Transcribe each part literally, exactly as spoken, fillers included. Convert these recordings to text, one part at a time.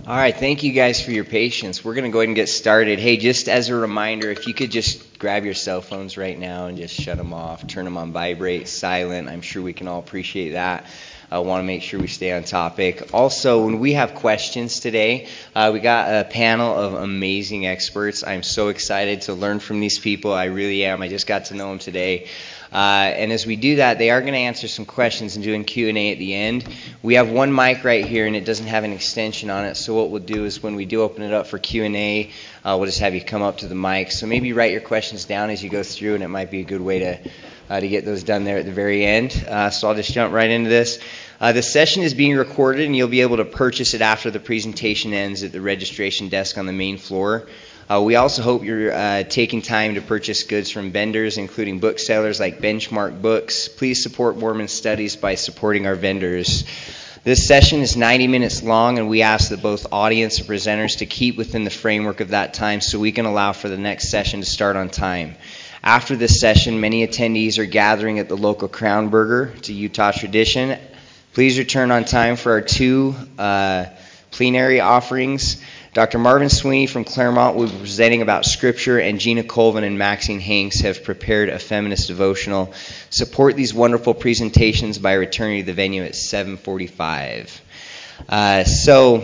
All right, thank you guys for your patience. We're going to go ahead and get started. Hey, just as a reminder, if you could just grab your cell phones right now and just shut them off, turn them on vibrate, silent. I'm sure we can all appreciate that. I want to make sure we stay on topic. Also, when we have questions today, uh, we got a panel of amazing experts. I'm so excited to learn from these people. I really am. I just got to know them today. Uh, and as we do that, they are going to answer some questions and do a Q and A at the end. We have one mic right here, and it doesn't have an extension on it. So what we'll do is when we do open it up for Q and A, uh, we'll just have you come up to the mic. So maybe write your questions down as you go through, and it might be a good way to uh, to get those done there at the very end. Uh, so I'll just jump right into this. Uh, the session is being recorded, and you'll be able to purchase it after the presentation ends at the registration desk on the main floor. Uh, we also hope you're uh, taking time to purchase goods from vendors, including booksellers like Benchmark Books. Please support Mormon Studies by supporting our vendors. This session is ninety minutes long, and we ask that both audience and presenters to keep within the framework of that time so we can allow for the next session to start on time. After this session, many attendees are gathering at the local Crown Burger. It's a Utah tradition. Please return on time for our two uh, plenary offerings. Doctor Marvin Sweeney from Claremont will be presenting about Scripture, and Gina Colvin and Maxine Hanks have prepared a feminist devotional. Support these wonderful presentations by returning to the venue at seven forty-five. Uh, so,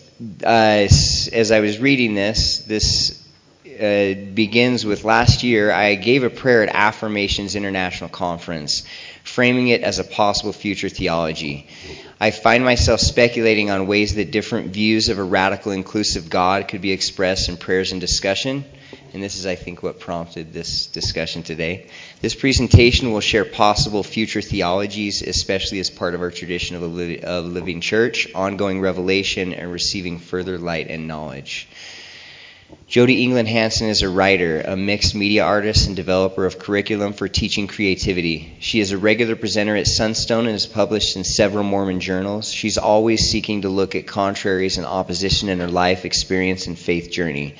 uh, as I was reading this, this uh, begins with last year I gave a prayer at Affirmations International Conference, framing it as a possible future theology. I find myself speculating on ways that different views of a radical inclusive God could be expressed in prayers and discussion, and this is, I think, what prompted this discussion today. This presentation will share possible future theologies, especially as part of our tradition of a li- of living church, ongoing revelation, and receiving further light and knowledge. Jody England Hansen is a writer, a mixed media artist, and developer of curriculum for teaching creativity. She is a regular presenter at Sunstone and is published in several Mormon journals. She's always seeking to look at contraries and opposition in her life experience and faith journey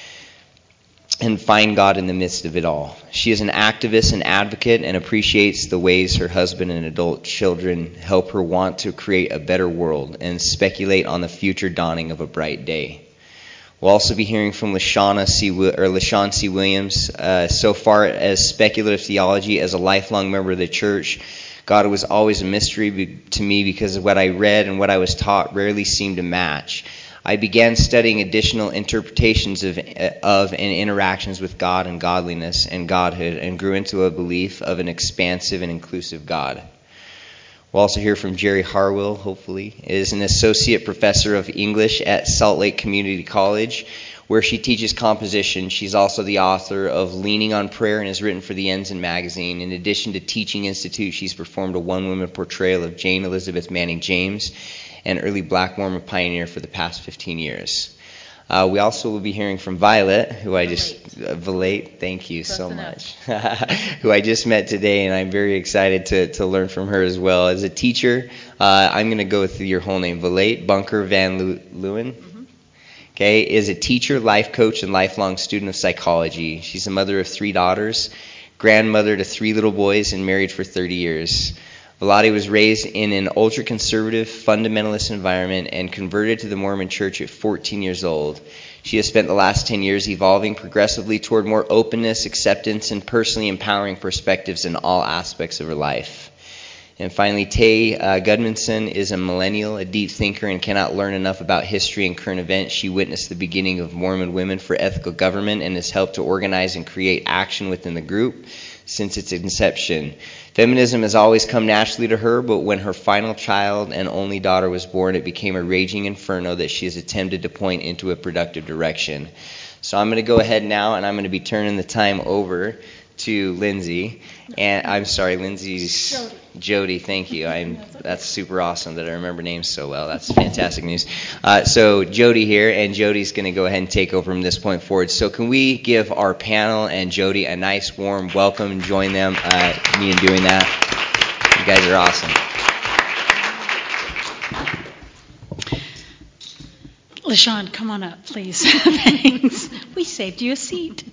and find God in the midst of it all. She is an activist and advocate and appreciates the ways her husband and adult children help her want to create a better world and speculate on the future dawning of a bright day. We'll also be hearing from LaShawn C. or LaShawn C. Williams. Uh, so far as speculative theology, as a lifelong member of the church, God was always a mystery to me because of what I read and what I was taught rarely seemed to match. I began studying additional interpretations of, of and interactions with God and godliness and godhood and grew into a belief of an expansive and inclusive God. We'll also hear from Jerry Harwell, hopefully, is an associate professor of English at Salt Lake Community College, where she teaches composition. She's also the author of Leaning on Prayer and has written for the Ensign magazine. In addition to Teaching Institute, she's performed a one-woman portrayal of Jane Elizabeth Manning James, an early Black Mormon pioneer for the past fifteen years. Uh, we also will be hearing from Violet, who I just, uh, Valate, thank you Close so enough. much, who I just met today, and I'm very excited to, to learn from her as well. As a teacher, uh, I'm going to go with your whole name, Valate Bunker Van Leeuwen. Mm-hmm. Okay, is a teacher, life coach, and lifelong student of psychology. She's a mother of three daughters, grandmother to three little boys, and married for thirty years. Valade was raised in an ultra-conservative, fundamentalist environment and converted to the Mormon Church at fourteen years old. She has spent the last ten years evolving progressively toward more openness, acceptance, and personally empowering perspectives in all aspects of her life. And finally, Tay uh, Gudmundson is a millennial, a deep thinker, and cannot learn enough about history and current events. She witnessed the beginning of Mormon Women for Ethical Government and has helped to organize and create action within the group since its inception. Feminism has always come naturally to her, but when her final child and only daughter was born, it became a raging inferno that she has attempted to point into a productive direction. So I'm going to go ahead now, and I'm going to be turning the time over to Lindsay. And I'm sorry, Lindsay's Jody. Jody, thank you. I'm that's super awesome that I remember names so well. That's fantastic news. Uh, so Jody here, and Jody's going to go ahead and take over from this point forward. So can we give our panel and Jody a nice warm welcome and join them uh, me in doing that? You guys are awesome. LaShawn, come on up, please. Thanks. We saved you a seat.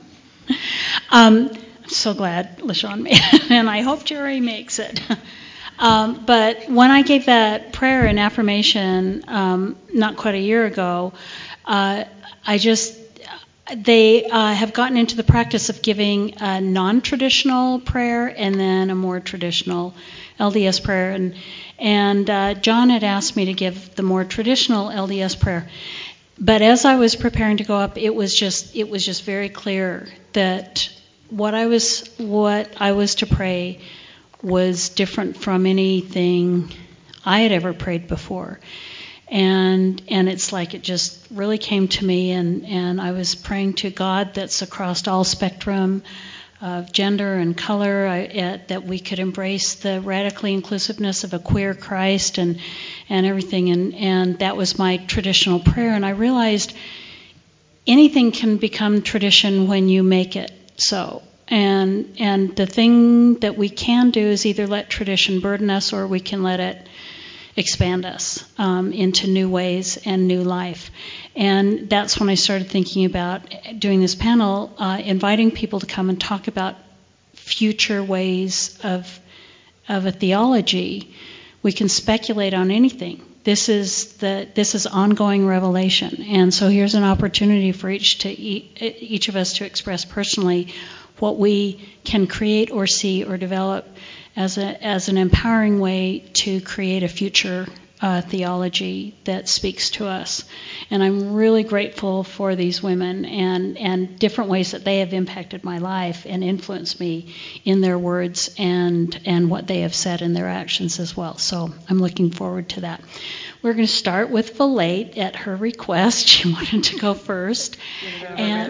um, I'm so glad LaShawn made it, and I hope Jerry makes it. Um, but when I gave that prayer and affirmation um, not quite a year ago, uh, I just, they uh, have gotten into the practice of giving a non-traditional prayer and then a more traditional L D S prayer. And, and uh, John had asked me to give the more traditional L D S prayer. But as I was preparing to go up, it was just it was just very clear that what I was what I was to pray was different from anything I had ever prayed before. And and it's like it just really came to me, and, and I was praying to God that's across all spectrum of gender and color, I, uh, that we could embrace the radically inclusiveness of a queer Christ and and everything. And, and that was my traditional prayer. And I realized anything can become tradition when you make it so. And and the thing that we can do is either let tradition burden us, or we can let it expand us um, into new ways and new life. And that's when I started thinking about doing this panel, uh, inviting people to come and talk about future ways of of a theology. We can speculate on anything. This is the this is ongoing revelation, and so here's an opportunity for each to each of us to express personally what we can create or see or develop as a as an empowering way to create a future uh, theology that speaks to us. And I'm really grateful for these women and and different ways that they have impacted my life and influenced me in their words and and what they have said in their actions as well. So I'm looking forward to that. We're going to start with Valate at her request. She wanted to go first, and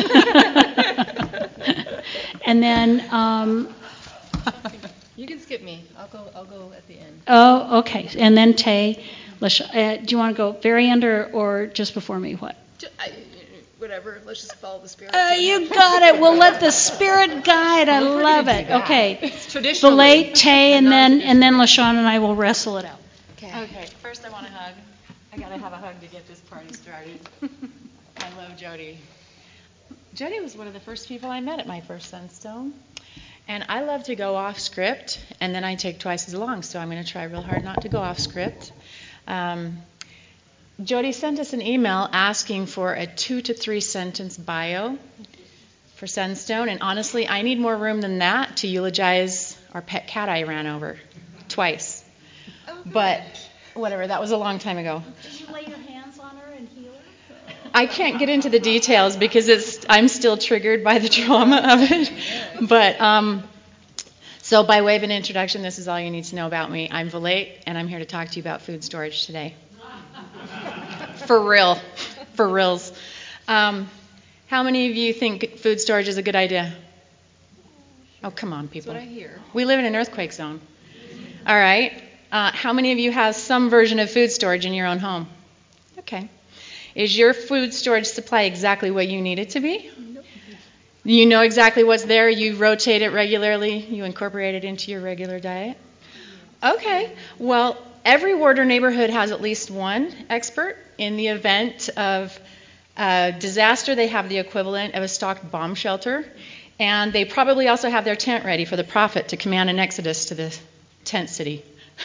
and then. Um, You can skip me. I'll go. I'll go at the end. Oh, okay. And then Tay, Lash- uh, do you want to go very end or, or just before me? What? I, whatever. Let's just follow the spirit. Uh, you got it. We'll let the spirit guide. I Well, love we're gonna it. do that. Okay. It's traditional. Valate, Tay, and then and then LaShawn and I will wrestle it out. Okay. Okay. First, I want to hug. I gotta have a hug to get this party started. I love Jody. Jody was one of the first people I met at my first Sunstone. And I love to go off script, and then I take twice as long, so I'm going to try real hard not to go off script. Um, Jody sent us an email asking for a two to three sentence bio for Sunstone, and honestly, I need more room than that to eulogize our pet cat I ran over twice. Oh, but whatever, that was a long time ago. Did you lay your hands on her and heal her? I can't get into the details because it's I'm still triggered by the trauma of it. But um, so by way of an introduction, this is all you need to know about me. I'm Valate, and I'm here to talk to you about food storage today. For real. For reals. Um, how many of you think food storage is a good idea? Oh, come on, people. That's what I hear. We live in an earthquake zone. All right. Uh, how many of you have some version of food storage in your own home? Okay. Is your food storage supply exactly what you need it to be? Nope. You know exactly what's there. You rotate it regularly. You incorporate it into your regular diet. Okay. Well, every ward or neighborhood has at least one expert. In the event of a disaster, they have the equivalent of a stocked bomb shelter. And they probably also have their tent ready for the prophet to command an exodus to the tent city.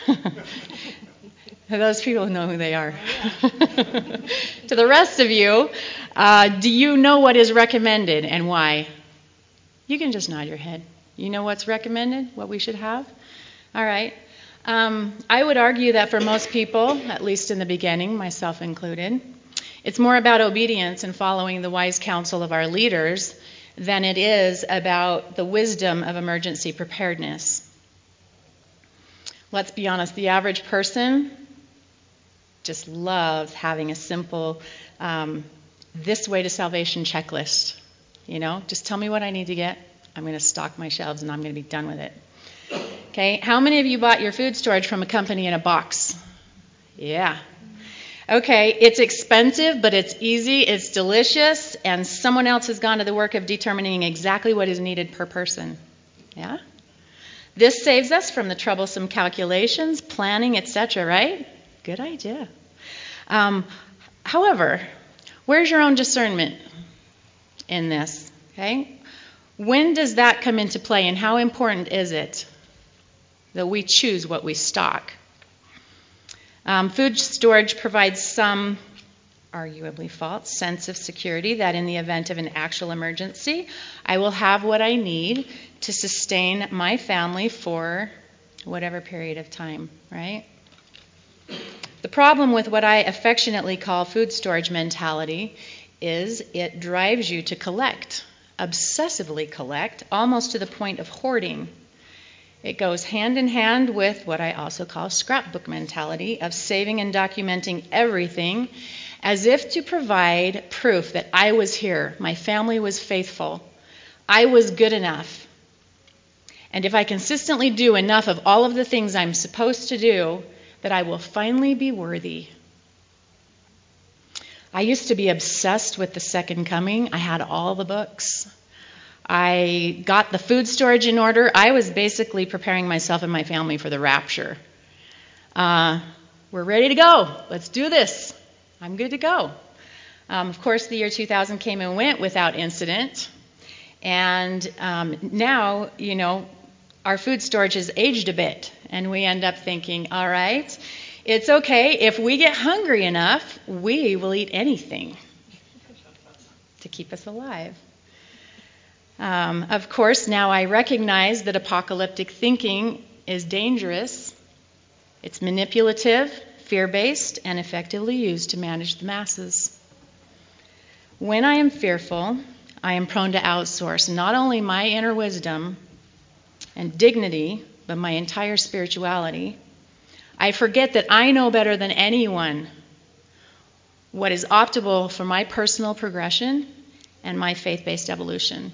Those people know who they are. To the rest of you, uh, do you know what is recommended and why? You can just nod your head. You know what's recommended, what we should have? All right. Um, I would argue that for most people, at least in the beginning, myself included, it's more about obedience and following the wise counsel of our leaders than it is about the wisdom of emergency preparedness. Let's be honest, the average person just loves having a simple um, this way to salvation checklist. You know, just tell me what I need to get. I'm going to stock my shelves and I'm going to be done with it. Okay, how many of you bought your food storage from a company in a box? Yeah. Okay, it's expensive, but it's easy, it's delicious, and someone else has gone to the work of determining exactly what is needed per person. Yeah? This saves us from the troublesome calculations, planning, et cetera, right? Good idea. Um, however, where's your own discernment in this? Okay? When does that come into play, and how important is it? though we choose what we stock. Um, food storage provides some, arguably false, sense of security that in the event of an actual emergency, I will have what I need to sustain my family for whatever period of time, right? The problem with what I affectionately call food storage mentality is it drives you to collect, obsessively collect, almost to the point of hoarding. It goes hand in hand with what I also call scrapbook mentality of saving and documenting everything as if to provide proof that I was here, my family was faithful, I was good enough. And if I consistently do enough of all of the things I'm supposed to do, that I will finally be worthy. I used to be obsessed with the second coming. I had all the books. I got the food storage in order. I was basically preparing myself and my family for the rapture. Uh, we're ready to go. Let's do this. I'm good to go. Um, of course, the year two thousand came and went without incident. And um, now, you know, our food storage has aged a bit. And we end up thinking, all right, it's okay. If we get hungry enough, we will eat anything to keep us alive. Um, of course, now I recognize that apocalyptic thinking is dangerous. It's manipulative, fear-based, and effectively used to manage the masses. When I am fearful, I am prone to outsource not only my inner wisdom and dignity, but my entire spirituality. I forget that I know better than anyone what is optimal for my personal progression and my faith-based evolution.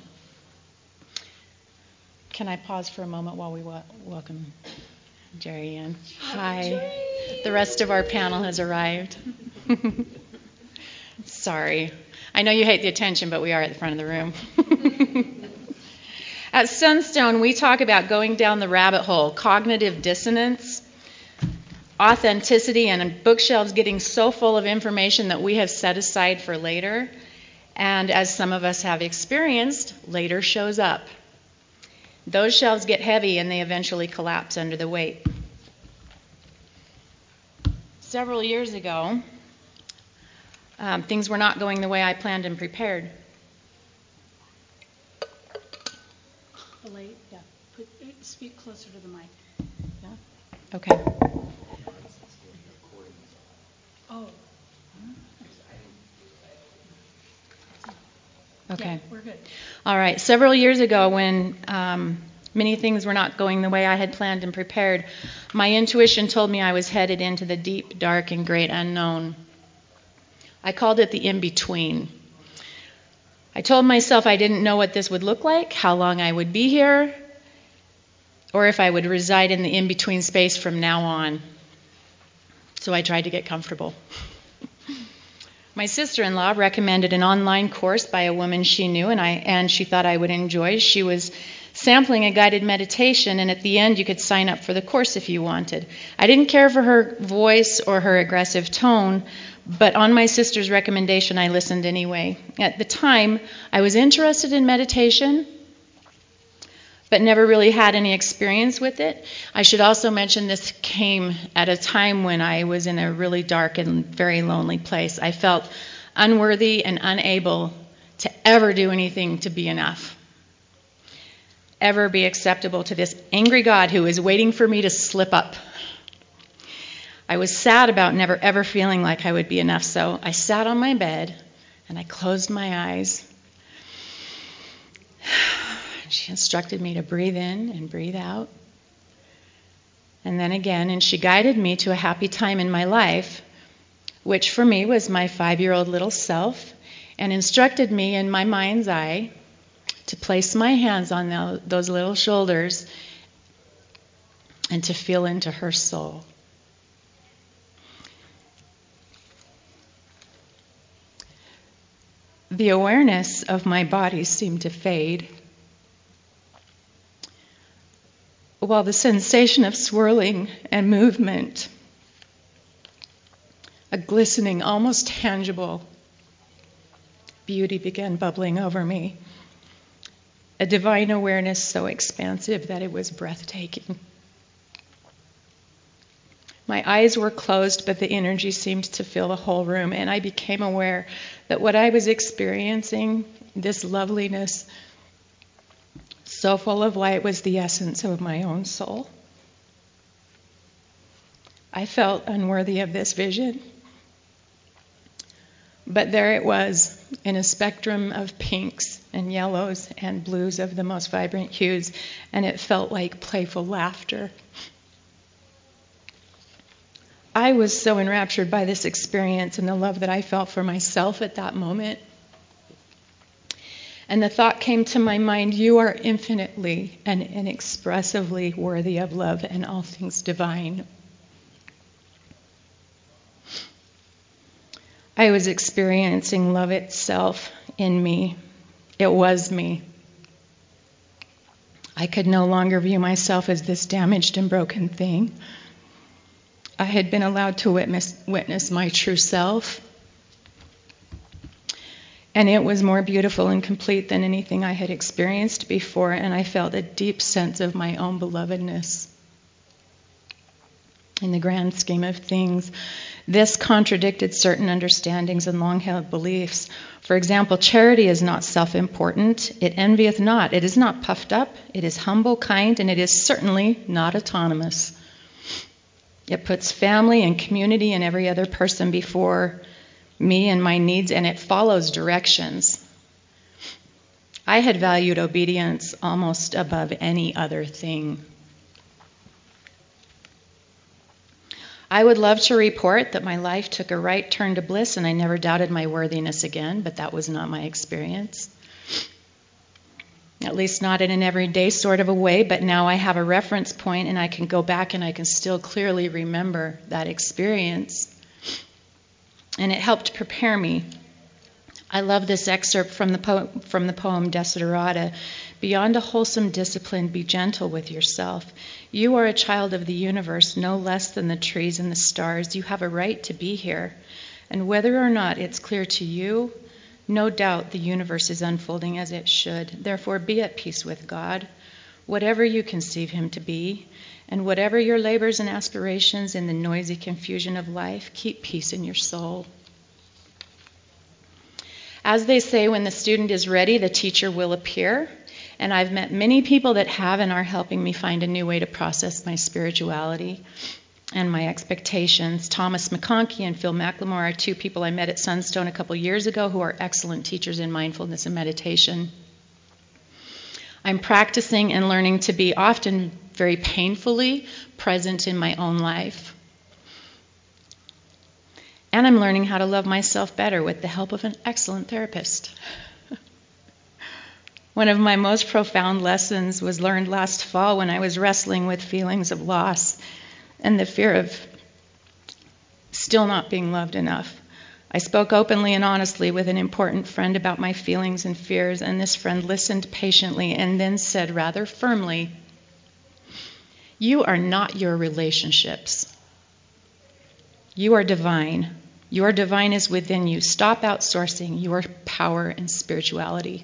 Can I pause for a moment while we wa- welcome Jerry in? Hi. Jerry. The rest of our panel has arrived. Sorry. I know you hate the attention, but we are at the front of the room. At Sunstone, we talk about going down the rabbit hole, cognitive dissonance, authenticity, and bookshelves getting so full of information that we have set aside for later. And as some of us have experienced, later shows up. Those shelves get heavy and they eventually collapse under the weight. Several years ago, um, things were not going the way I planned and prepared. The late, yeah. Put, speak closer to the mic. Yeah. Okay. Oh. Okay. Yeah, we're good. All right. Several years ago, when um, many things were not going the way I had planned and prepared, my intuition told me I was headed into the deep, dark, and great unknown. I called it the in-between. I told myself I didn't know what this would look like, how long I would be here, or if I would reside in the in-between space from now on. So I tried to get comfortable. My sister-in-law recommended an online course by a woman she knew and I and she thought I would enjoy. She was sampling a guided meditation, and at the end you could sign up for the course if you wanted. I didn't care for her voice or her aggressive tone, but on my sister's recommendation I listened anyway. At the time, I was interested in meditation, but never really had any experience with it. I should also mention this came at a time when I was in a really dark and very lonely place. I felt unworthy and unable to ever do anything to be enough, ever be acceptable to this angry God who is waiting for me to slip up. I was sad about never ever feeling like I would be enough, so I sat on my bed and I closed my eyes. She instructed me to breathe in and breathe out. And then again, and she guided me to a happy time in my life, which for me was my five-year-old little self, and instructed me in my mind's eye to place my hands on those little shoulders and to feel into her soul. The awareness of my body seemed to fade, while the sensation of swirling and movement, a glistening, almost tangible beauty began bubbling over me, a divine awareness so expansive that it was breathtaking. My eyes were closed, but the energy seemed to fill the whole room, and I became aware that what I was experiencing, this loveliness, so full of light, was the essence of my own soul. I felt unworthy of this vision, but there it was in a spectrum of pinks and yellows and blues of the most vibrant hues, and it felt like playful laughter. I was so enraptured by this experience and the love that I felt for myself at that moment. And the thought came to my mind, you are infinitely and inexpressively worthy of love and all things divine. I was experiencing love itself in me. It was me. I could no longer view myself as this damaged and broken thing. I had been allowed to witness, witness my true self. And it was more beautiful and complete than anything I had experienced before, and I felt a deep sense of my own belovedness. In the grand scheme of things, this contradicted certain understandings and long-held beliefs. For example, charity is not self-important. It envieth not. It is not puffed up. It is humble, kind, and it is certainly not autonomous. It puts family and community and every other person before me and my needs, and it follows directions. I had valued obedience almost above any other thing. I would love to report that my life took a right turn to bliss and I never doubted my worthiness again, but that was not my experience. At least not in an everyday sort of a way, but now I have a reference point and I can go back and I can still clearly remember that experience. And it helped prepare me. I love this excerpt from the poem, from the poem Desiderata. Beyond a wholesome discipline, be gentle with yourself. You are a child of the universe, no less than the trees and the stars. You have a right to be here. And whether or not it's clear to you, no doubt the universe is unfolding as it should. Therefore, be at peace with God, whatever you conceive him to be, and whatever your labors and aspirations in the noisy confusion of life, keep peace in your soul. As they say, when the student is ready, the teacher will appear. And I've met many people that have and are helping me find a new way to process my spirituality and my expectations. Thomas McConkie and Phil McLemore are two people I met at Sunstone a couple years ago who are excellent teachers in mindfulness and meditation. I'm practicing and learning to be often very painfully present in my own life. And I'm learning how to love myself better with the help of an excellent therapist. One of my most profound lessons was learned last fall when I was wrestling with feelings of loss and the fear of still not being loved enough. I spoke openly and honestly with an important friend about my feelings and fears, and this friend listened patiently and then said rather firmly, "You are not your relationships. You are divine. Your divine is within you. Stop outsourcing your power and spirituality."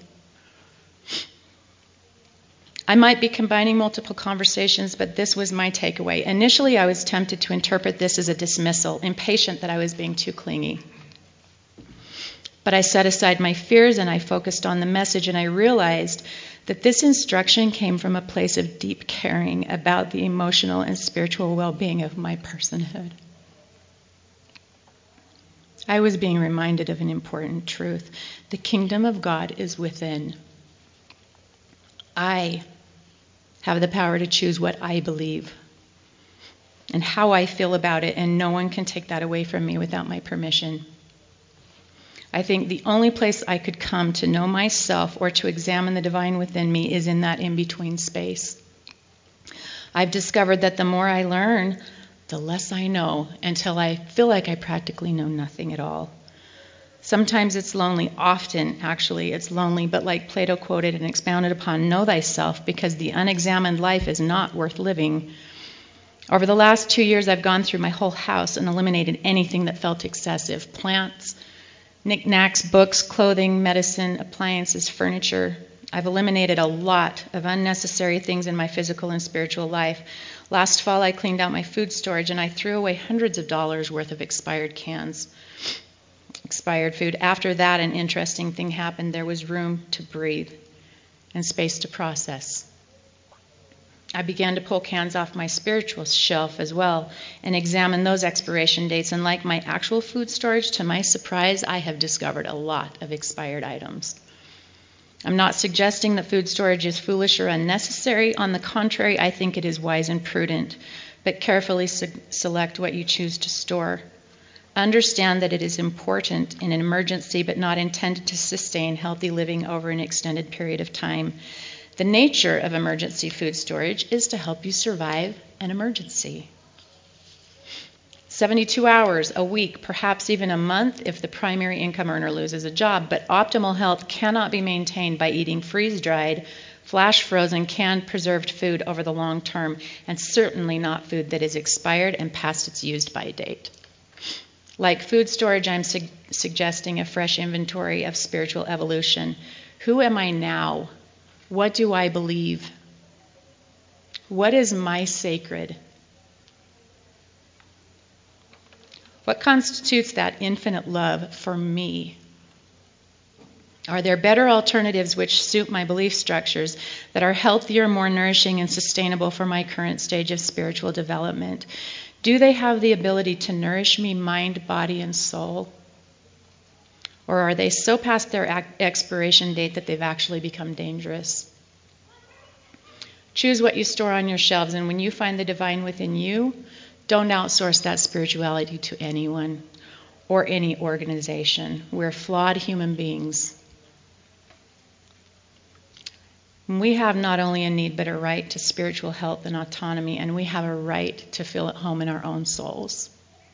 I might be combining multiple conversations, but this was my takeaway. Initially, I was tempted to interpret this as a dismissal, impatient that I was being too clingy. But I set aside my fears and I focused on the message, and I realized that this instruction came from a place of deep caring about the emotional and spiritual well-being of my personhood. I was being reminded of an important truth. The kingdom of God is within. I have the power to choose what I believe and how I feel about it, and no one can take that away from me without my permission. I think the only place I could come to know myself or to examine the divine within me is in that in-between space. I've discovered that the more I learn, the less I know, until I feel like I practically know nothing at all. Sometimes it's lonely, often actually it's lonely, but like Plato quoted and expounded upon, know thyself, because the unexamined life is not worth living. Over the last two years, I've gone through my whole house and eliminated anything that felt excessive. Plants, knickknacks, books, clothing, medicine, appliances, furniture. I've eliminated a lot of unnecessary things in my physical and spiritual life. Last fall, I cleaned out my food storage and I threw away hundreds of dollars worth of expired cans, expired food. After that, an interesting thing happened. There was room to breathe and space to process. I began to pull cans off my spiritual shelf as well and examine those expiration dates. And like my actual food storage, to my surprise, I have discovered a lot of expired items. I'm not suggesting that food storage is foolish or unnecessary. On the contrary, I think it is wise and prudent. But carefully se- select what you choose to store. Understand that it is important in an emergency, but not intended to sustain healthy living over an extended period of time. The nature of emergency food storage is to help you survive an emergency. seventy-two hours, a week, perhaps even a month if the primary income earner loses a job. But optimal health cannot be maintained by eating freeze-dried, flash-frozen, canned, preserved food over the long term, and certainly not food that is expired and past its use-by date. Like food storage, I'm su- suggesting a fresh inventory of spiritual evolution. Who am I now? What do I believe? What is my sacred? What constitutes that infinite love for me? Are there better alternatives which suit my belief structures that are healthier, more nourishing, and sustainable for my current stage of spiritual development? Do they have the ability to nourish me, mind, body, and soul? Or are they so past their expiration date that they've actually become dangerous? Choose what you store on your shelves, and when you find the divine within you, don't outsource that spirituality to anyone or any organization. We're flawed human beings. We have not only a need but a right to spiritual health and autonomy, and we have a right to feel at home in our own souls.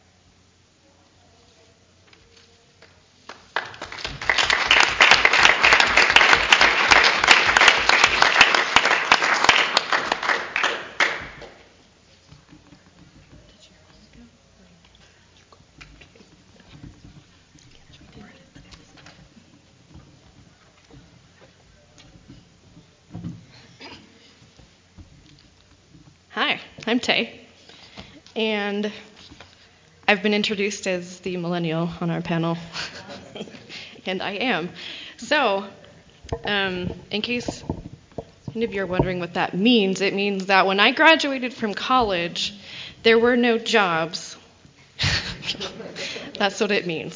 Hi, I'm Tay, and I've been introduced as the millennial on our panel, and I am. So, um, in case any of you are wondering what that means, it means that when I graduated from college, there were no jobs. That's what it means.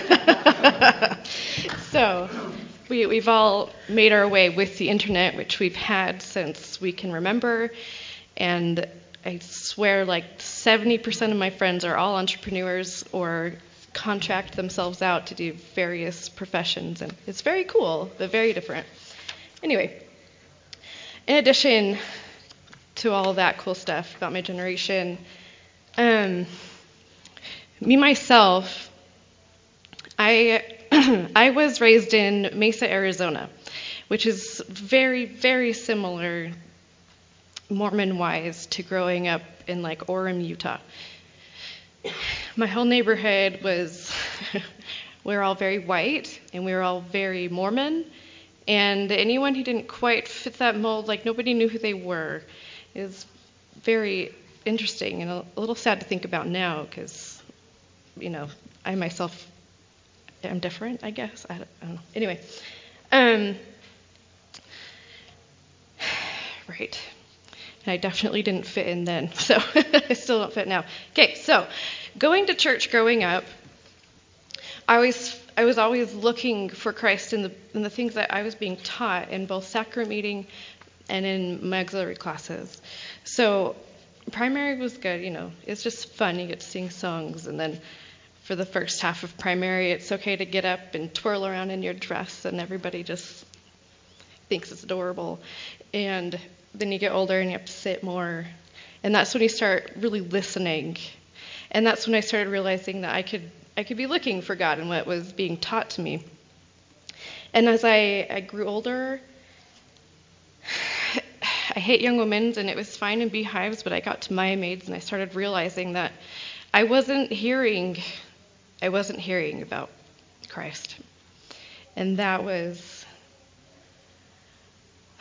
So, we, we've all made our way with the internet, which we've had since we can remember. And I swear like seventy percent of my friends are all entrepreneurs or contract themselves out to do various professions. And it's very cool, but very different. Anyway, in addition to all of that cool stuff about my generation, um, me myself, I I was raised in Mesa, Arizona, which is very, very similar Mormon-wise to growing up in like Orem, Utah. My whole neighborhood was, we were all very white and we were all very Mormon, and anyone who didn't quite fit that mold, like nobody knew who they were. It was very interesting and a, a little sad to think about now because, you know, I myself am different, I guess. I don't, I don't know. Anyway, um, right. And I definitely didn't fit in then, so I still don't fit now. Okay, so going to church growing up, I always I was always looking for Christ in the in the things that I was being taught in both sacrament meeting and in my auxiliary classes. So primary was good, you know, it's just fun. You get to sing songs, and then for the first half of primary, it's okay to get up and twirl around in your dress, and everybody just thinks it's adorable. And then you get older and you have to sit more. And that's when you start really listening. And that's when I started realizing that I could I could be looking for God in what was being taught to me. And as I, I grew older, I hate young women, and it was fine in beehives, but I got to Maya Maids and I started realizing that I wasn't hearing I wasn't hearing about Christ. And that was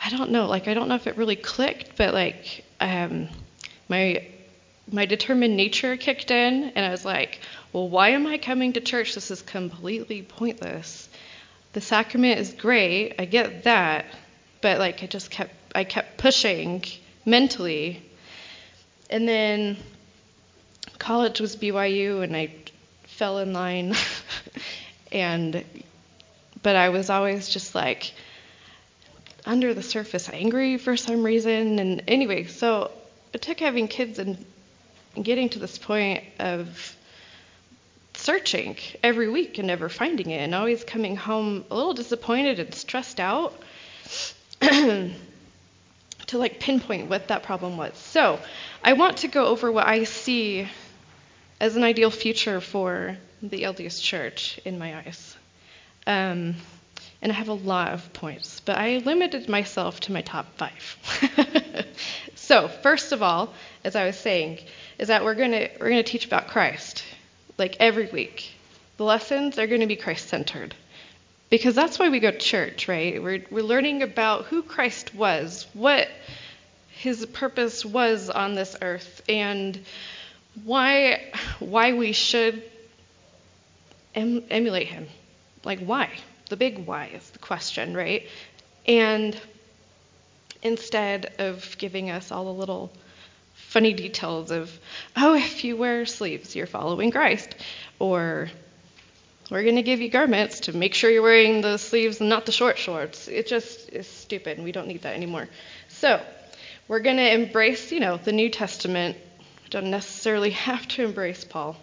I don't know, like I don't know if it really clicked, but like um, my my determined nature kicked in, and I was like, well, why am I coming to church? This is completely pointless. The sacrament is great, I get that, but like I just kept I kept pushing mentally. And then college was B Y U, and I fell in line. and but I was always just like under the surface angry for some reason. And anyway, so it took having kids and getting to this point of searching every week and never finding it, and always coming home a little disappointed and stressed out to like pinpoint what that problem was. So I want to go over what I see as an ideal future for the L D S Church in my eyes. Um, and I have a lot of points, but I limited myself to my top five. So first of all, as I was saying, is that we're gonna we're gonna teach about Christ, like every week. The lessons are gonna be Christ-centered, because that's why we go to church, right? We're we're learning about who Christ was, what his purpose was on this earth, and why why we should em- emulate him. Like why? The big why is the question, right? And instead of giving us all the little funny details of, oh, if you wear sleeves, you're following Christ, or we're going to give you garments to make sure you're wearing the sleeves and not the short shorts. It just is stupid, and we don't need that anymore. So we're going to embrace, you know, the New Testament. We don't necessarily have to embrace Paul.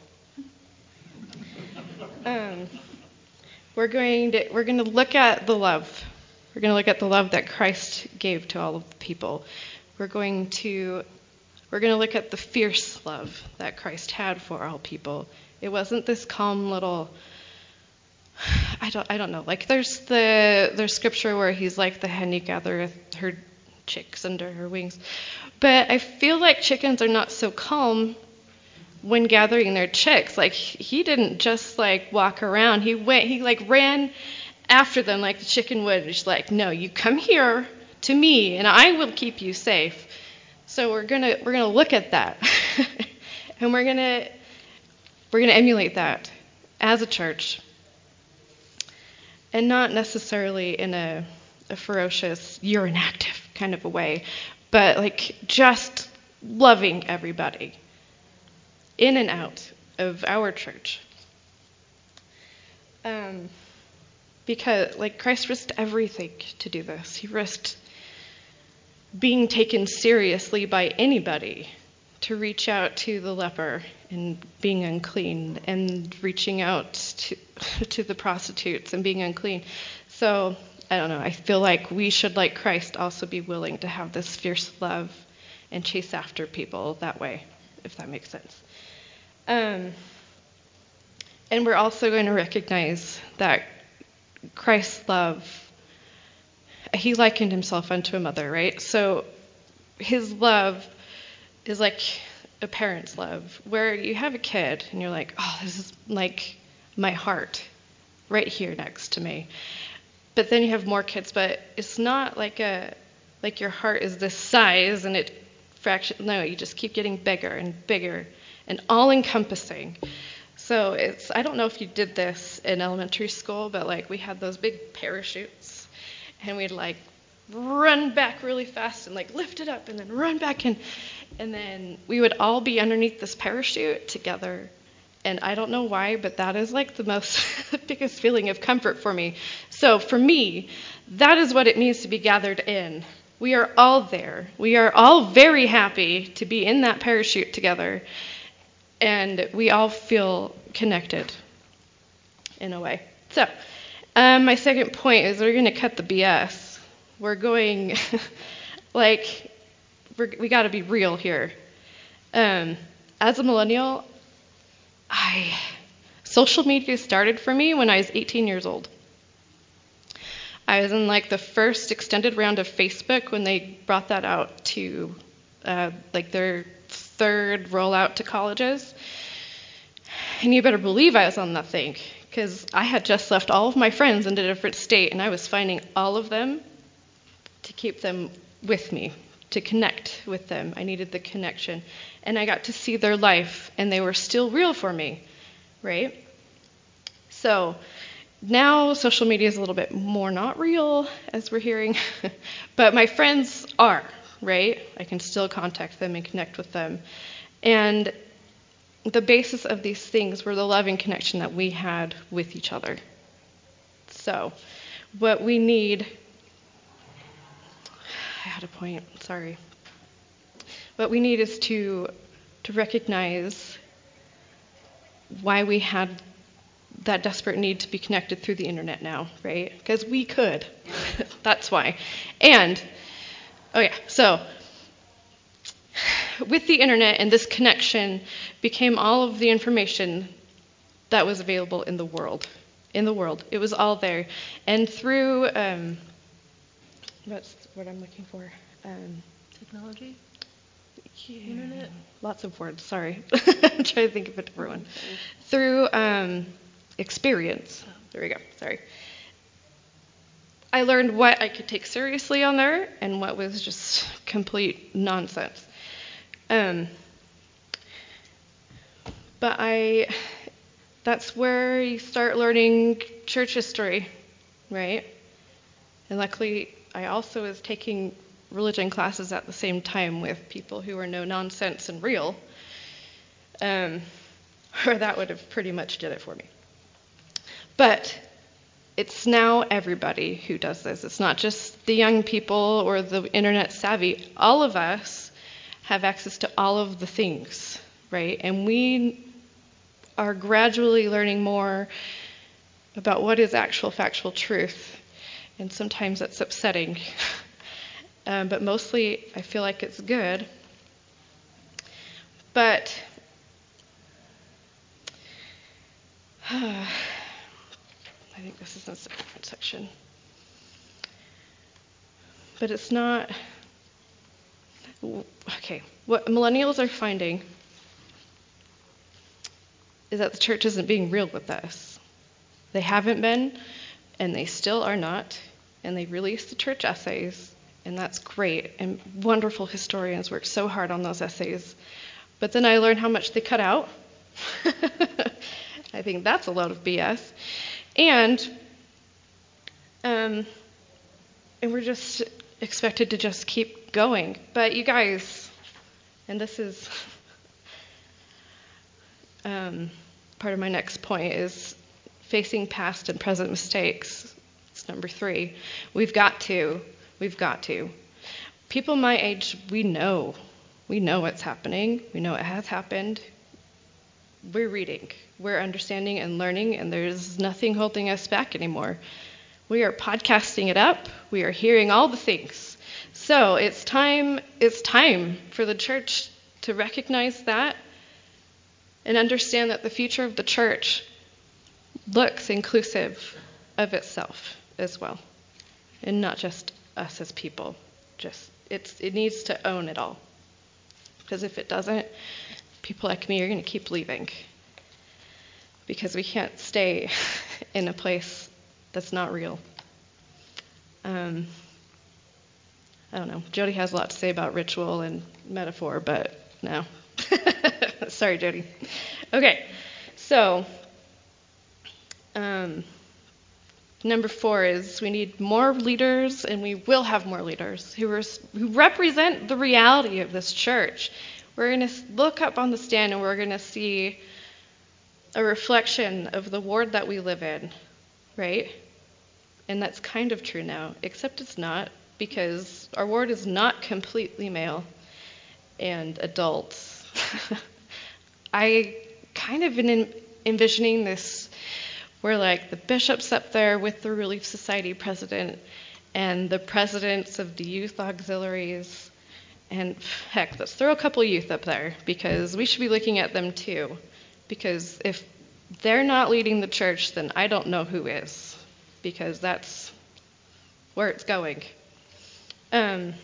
Um, we're going to we're going to look at the love. We're going to look at the love that Christ gave to all of the people. We're going to we're going to look at the fierce love that Christ had for all people. It wasn't this calm little, I don't I don't know. Like there's the there's scripture where he's like the hen who gathereth her chicks under her wings. But I feel like chickens are not so calm when gathering their chicks. Like he didn't just like walk around. He went he like ran after them like the chicken would. He's like, no, you come here to me and I will keep you safe. So we're gonna we're gonna look at that. And we're gonna we're gonna emulate that as a church. And not necessarily in a, a ferocious, you're inactive kind of a way, but like just loving everybody in and out of our church. Um, because like Christ risked everything to do this. He risked being taken seriously by anybody to reach out to the leper and being unclean, and reaching out to, to the prostitutes and being unclean. So, I don't know, I feel like we should, like Christ, also be willing to have this fierce love and chase after people that way, if that makes sense. Um, and we're also going to recognize that Christ's love, he likened himself unto a mother, right? So his love is like a parent's love, where you have a kid and you're like, oh, this is like my heart right here next to me. But then you have more kids, but it's not like a like your heart is this size and it fraction. No, you just keep getting bigger and bigger and all encompassing. So it's, I don't know if you did this in elementary school, but like we had those big parachutes and we'd like run back really fast and like lift it up and then run back in, and then we would all be underneath this parachute together. And I don't know why, but that is like the most the biggest feeling of comfort for me. So for me, that is what it means to be gathered in. We are all there. We are all very happy to be in that parachute together, and we all feel connected in a way. So um, my second point is we're going to cut the B S. We're going, like, we're, we got to be real here. Um, as a millennial, I social media started for me when I was eighteen years old. I was in like the first extended round of Facebook when they brought that out to uh, like their third rollout to colleges. And you better believe I was on that thing, because I had just left all of my friends in a different state, and I was finding all of them to keep them with me, to connect with them. I needed the connection. And I got to see their life, and they were still real for me, right? So now social media is a little bit more not real, as we're hearing, but my friends are, right? I can still contact them and connect with them. And the basis of these things were the loving connection that we had with each other. So what we need, I had a point, sorry. What we need is to, to recognize why we had that desperate need to be connected through the internet now, right? Because we could. That's why. And, oh yeah, so with the internet and this connection became all of the information that was available in the world. In the world. It was all there. And through, um, what's what I'm looking for? Um, Technology? yeah, Internet? Lots of words, sorry. I'm trying to think of a different one. Through um, experience. There we go, sorry. I learned what I could take seriously on there and what was just complete nonsense. Um, but I, that's where you start learning church history, right? And luckily, I also was taking religion classes at the same time with people who were no nonsense and real, um, or that would have pretty much did it for me. But it's now everybody who does this. It's not just the young people or the internet savvy. All of us have access to all of the things, right? And we are gradually learning more about what is actual factual truth. And sometimes that's upsetting. um, but mostly I feel like it's good. But I think this is in a different section. But it's not, okay, what millennials are finding is that the church isn't being real with us. They haven't been, and they still are not, and they release the church essays, and that's great, and wonderful historians work so hard on those essays. But then I learned how much they cut out. I think that's a load of B S. And um, and we're just expected to just keep going. But you guys, and this is um, part of my next point, is facing past and present mistakes. It's number three. We've got to. We've got to. People my age, we know. We know what's happening. We know it has happened. We're reading. We're understanding and learning, and there's nothing holding us back anymore. We are podcasting it up. We are hearing all the things. So it's time, it's time for the church to recognize that and understand that the future of the church looks inclusive of itself as well, and not just us as people. Just it's it needs to own it all, because if it doesn't, people like me are going to keep leaving, because we can't stay in a place that's not real. Um, I don't know. Jody has a lot to say about ritual and metaphor, but no. Sorry, Jody. Okay, so um, number four is we need more leaders, and we will have more leaders who, are, who represent the reality of this church. We're going to look up on the stand, and we're going to see a reflection of the ward that we live in, right? And that's kind of true now, except it's not, because our ward is not completely male and adults. I kind of been envisioning this where like the bishop's up there with the Relief Society president and the presidents of the youth auxiliaries. And heck, let's throw a couple youth up there, because we should be looking at them too. Because if they're not leading the church, then I don't know who is, because that's where it's going. Um,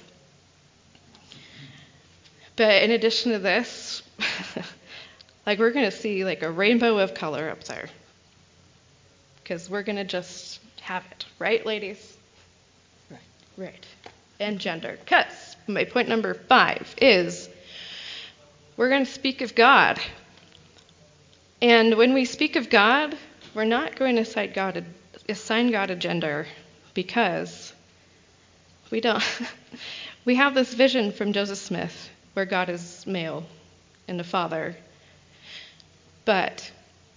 but in addition to this, like we're going to see like a rainbow of color up there, because we're going to just have it, right, ladies? Right. Right. and gender. Because my point number five is we're going to speak of God. And when we speak of God, we're not going to assign God a, assign God a gender, because we don't. We have this vision from Joseph Smith where God is male and a father. But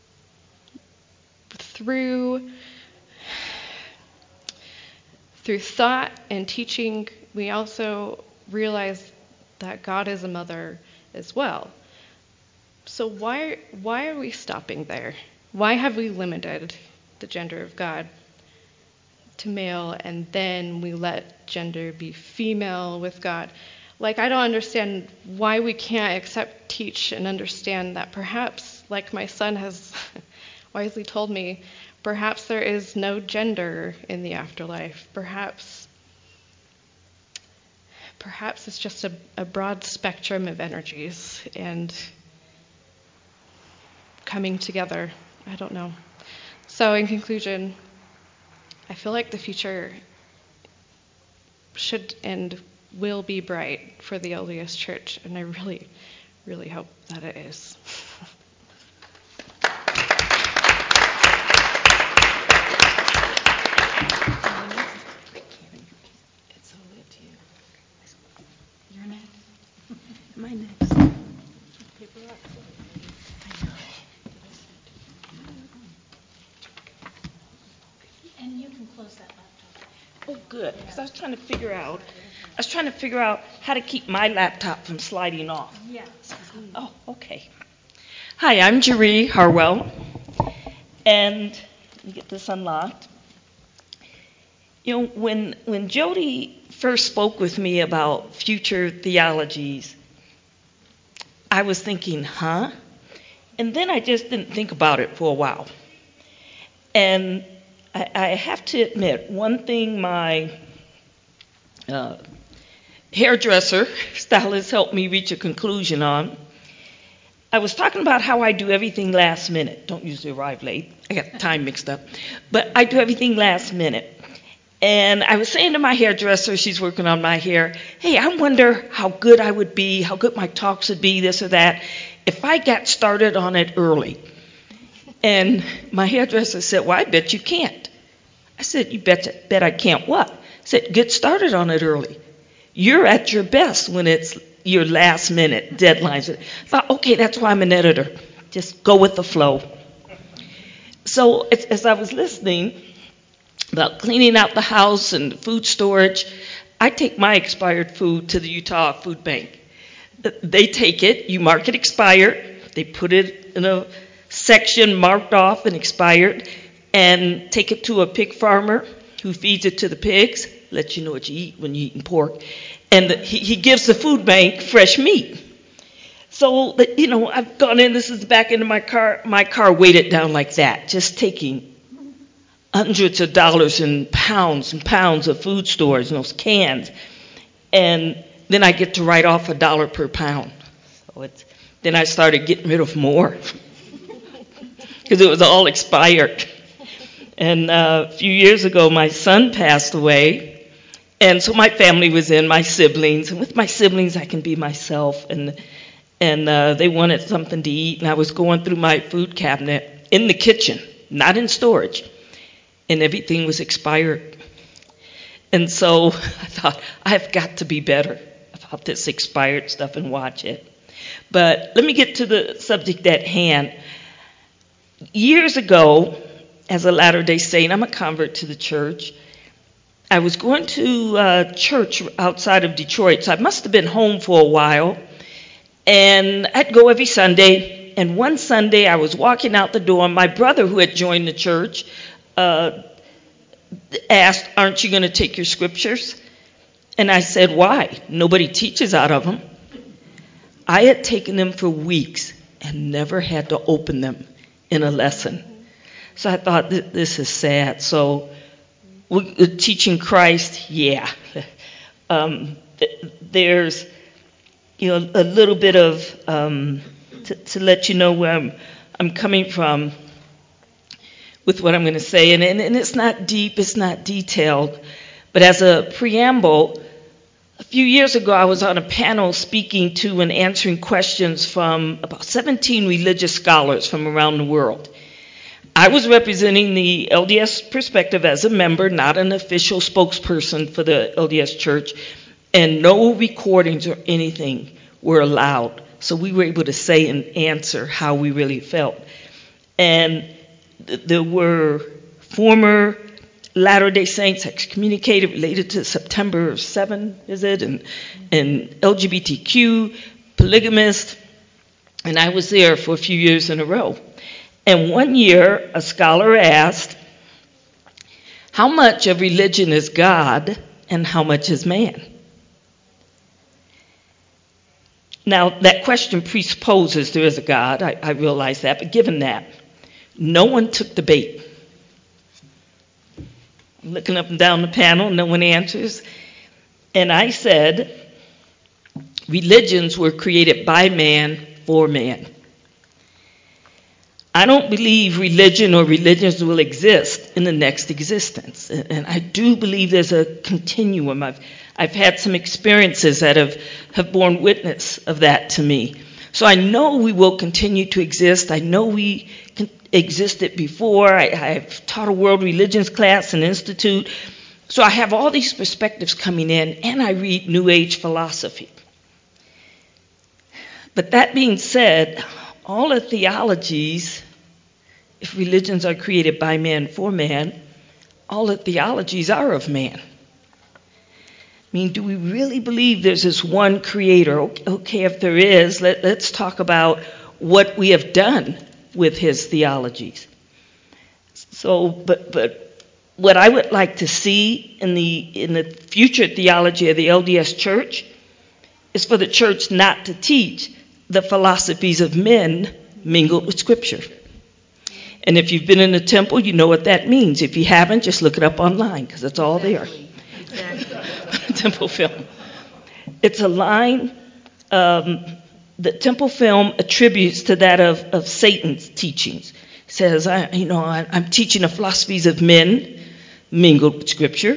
through through thought and teaching, we also realize that God is a mother as well. So why why are we stopping there? Why have we limited the gender of God to male, and then we let gender be female with God? Like, I don't understand why we can't accept, teach, and understand that perhaps, like my son has wisely told me, perhaps there is no gender in the afterlife. Perhaps perhaps it's just a, a broad spectrum of energies and coming together. I don't know. So in conclusion, I feel like the future should and will be bright for the L D S Church, and I really, really hope that it is. It's all up to you. You're next. Am I next? Paper up. I know. And you can close that laptop. Oh, good. Because I was trying to figure out, I was trying to figure out how to keep my laptop from sliding off. Yeah. Oh, okay. Hi, I'm Jeree Harwell, and let me get this unlocked. You know, when when Jody first spoke with me about future theologies, I was thinking, huh? And then I just didn't think about it for a while. And I, I have to admit, one thing my uh, hairdresser, stylist, helped me reach a conclusion on. I was talking about how I do everything last minute. Don't usually arrive late. I got the time mixed up. But I do everything last minute. And I was saying to my hairdresser, she's working on my hair, hey, I wonder how good I would be, how good my talks would be, this or that, if I got started on it early. And my hairdresser said, well, I bet you can't. I said, you bet, bet I can't what? I said, get started on it early. You're at your best when it's your last minute deadlines. I thought, okay, that's why I'm an editor. Just go with the flow. So as, as I was listening about cleaning out the house and food storage, I take my expired food to the Utah Food Bank. They take it, you mark it expired, they put it in a section marked off and expired, and take it to a pig farmer who feeds it to the pigs, lets you know what you eat when you're eating pork, and the, he, he gives the food bank fresh meat. So, you know, I've gone in, this is back into my car, my car weighted down like that, just taking hundreds of dollars and pounds and pounds of food stores and those cans, and then I get to write off a dollar per pound. So it's, then I started getting rid of more because it was all expired. And uh, a few years ago, my son passed away, and so my family was in, my siblings, and with my siblings, I can be myself, and and uh, they wanted something to eat, and I was going through my food cabinet in the kitchen, not in storage, and everything was expired. And so I thought, I've got to be better about this expired stuff and watch it. But let me get to the subject at hand. Years ago, as a Latter-day Saint, I'm a convert to the church. I was going to uh, church outside of Detroit, so I must have been home for a while. And I'd go every Sunday. And one Sunday, I was walking out the door. My brother, who had joined the church, uh, asked, aren't you going to take your scriptures? And I said, why? Nobody teaches out of them. I had taken them for weeks and never had to open them in a lesson. So I thought, this is sad. So teaching Christ, yeah. Um, there's, you know, a little bit of, um, to, to let you know where I'm, I'm coming from with what I'm going to say. And, and, and it's not deep, it's not detailed. But as a preamble, A few years ago, I was on a panel speaking to and answering questions from about seventeen religious scholars from around the world. I was representing the L D S perspective as a member, not an official spokesperson for the L D S Church, and no recordings or anything were allowed. So we were able to say and answer how we really felt. And th- there were former Latter-day Saints excommunicated related to September seventh, is it? And, and L G B T Q, polygamists. And I was there for a few years in a row. And one year, a scholar asked, how much of religion is God and how much is man? Now, that question presupposes there is a God. I, I realize that. But given that, no one took the bait. I'm looking up and down the panel, no one answers. And I said, religions were created by man for man. I don't believe religion or religions will exist in the next existence. And I do believe there's a continuum. I've, I've had some experiences that have, have borne witness of that to me. So I know we will continue to exist. I know we can, existed before. I, I've taught a world religions class and institute. So I have all these perspectives coming in, and I read New Age philosophy. But that being said, all the theologies, if religions are created by man for man, all the theologies are of man. I mean, do we really believe there's this one creator? Okay, if there is, let, let's talk about what we have done with his theologies. So, but but what I would like to see in the in the future theology of the L D S Church is for the church not to teach the philosophies of men mingled with Scripture. And if you've been in the temple, you know what that means. If you haven't, just look it up online, because it's all exactly. there. Exactly. Temple film. It's a line um, that Temple film attributes to that of, of Satan's teachings. It says, I, you know, I, I'm teaching the philosophies of men mingled with Scripture.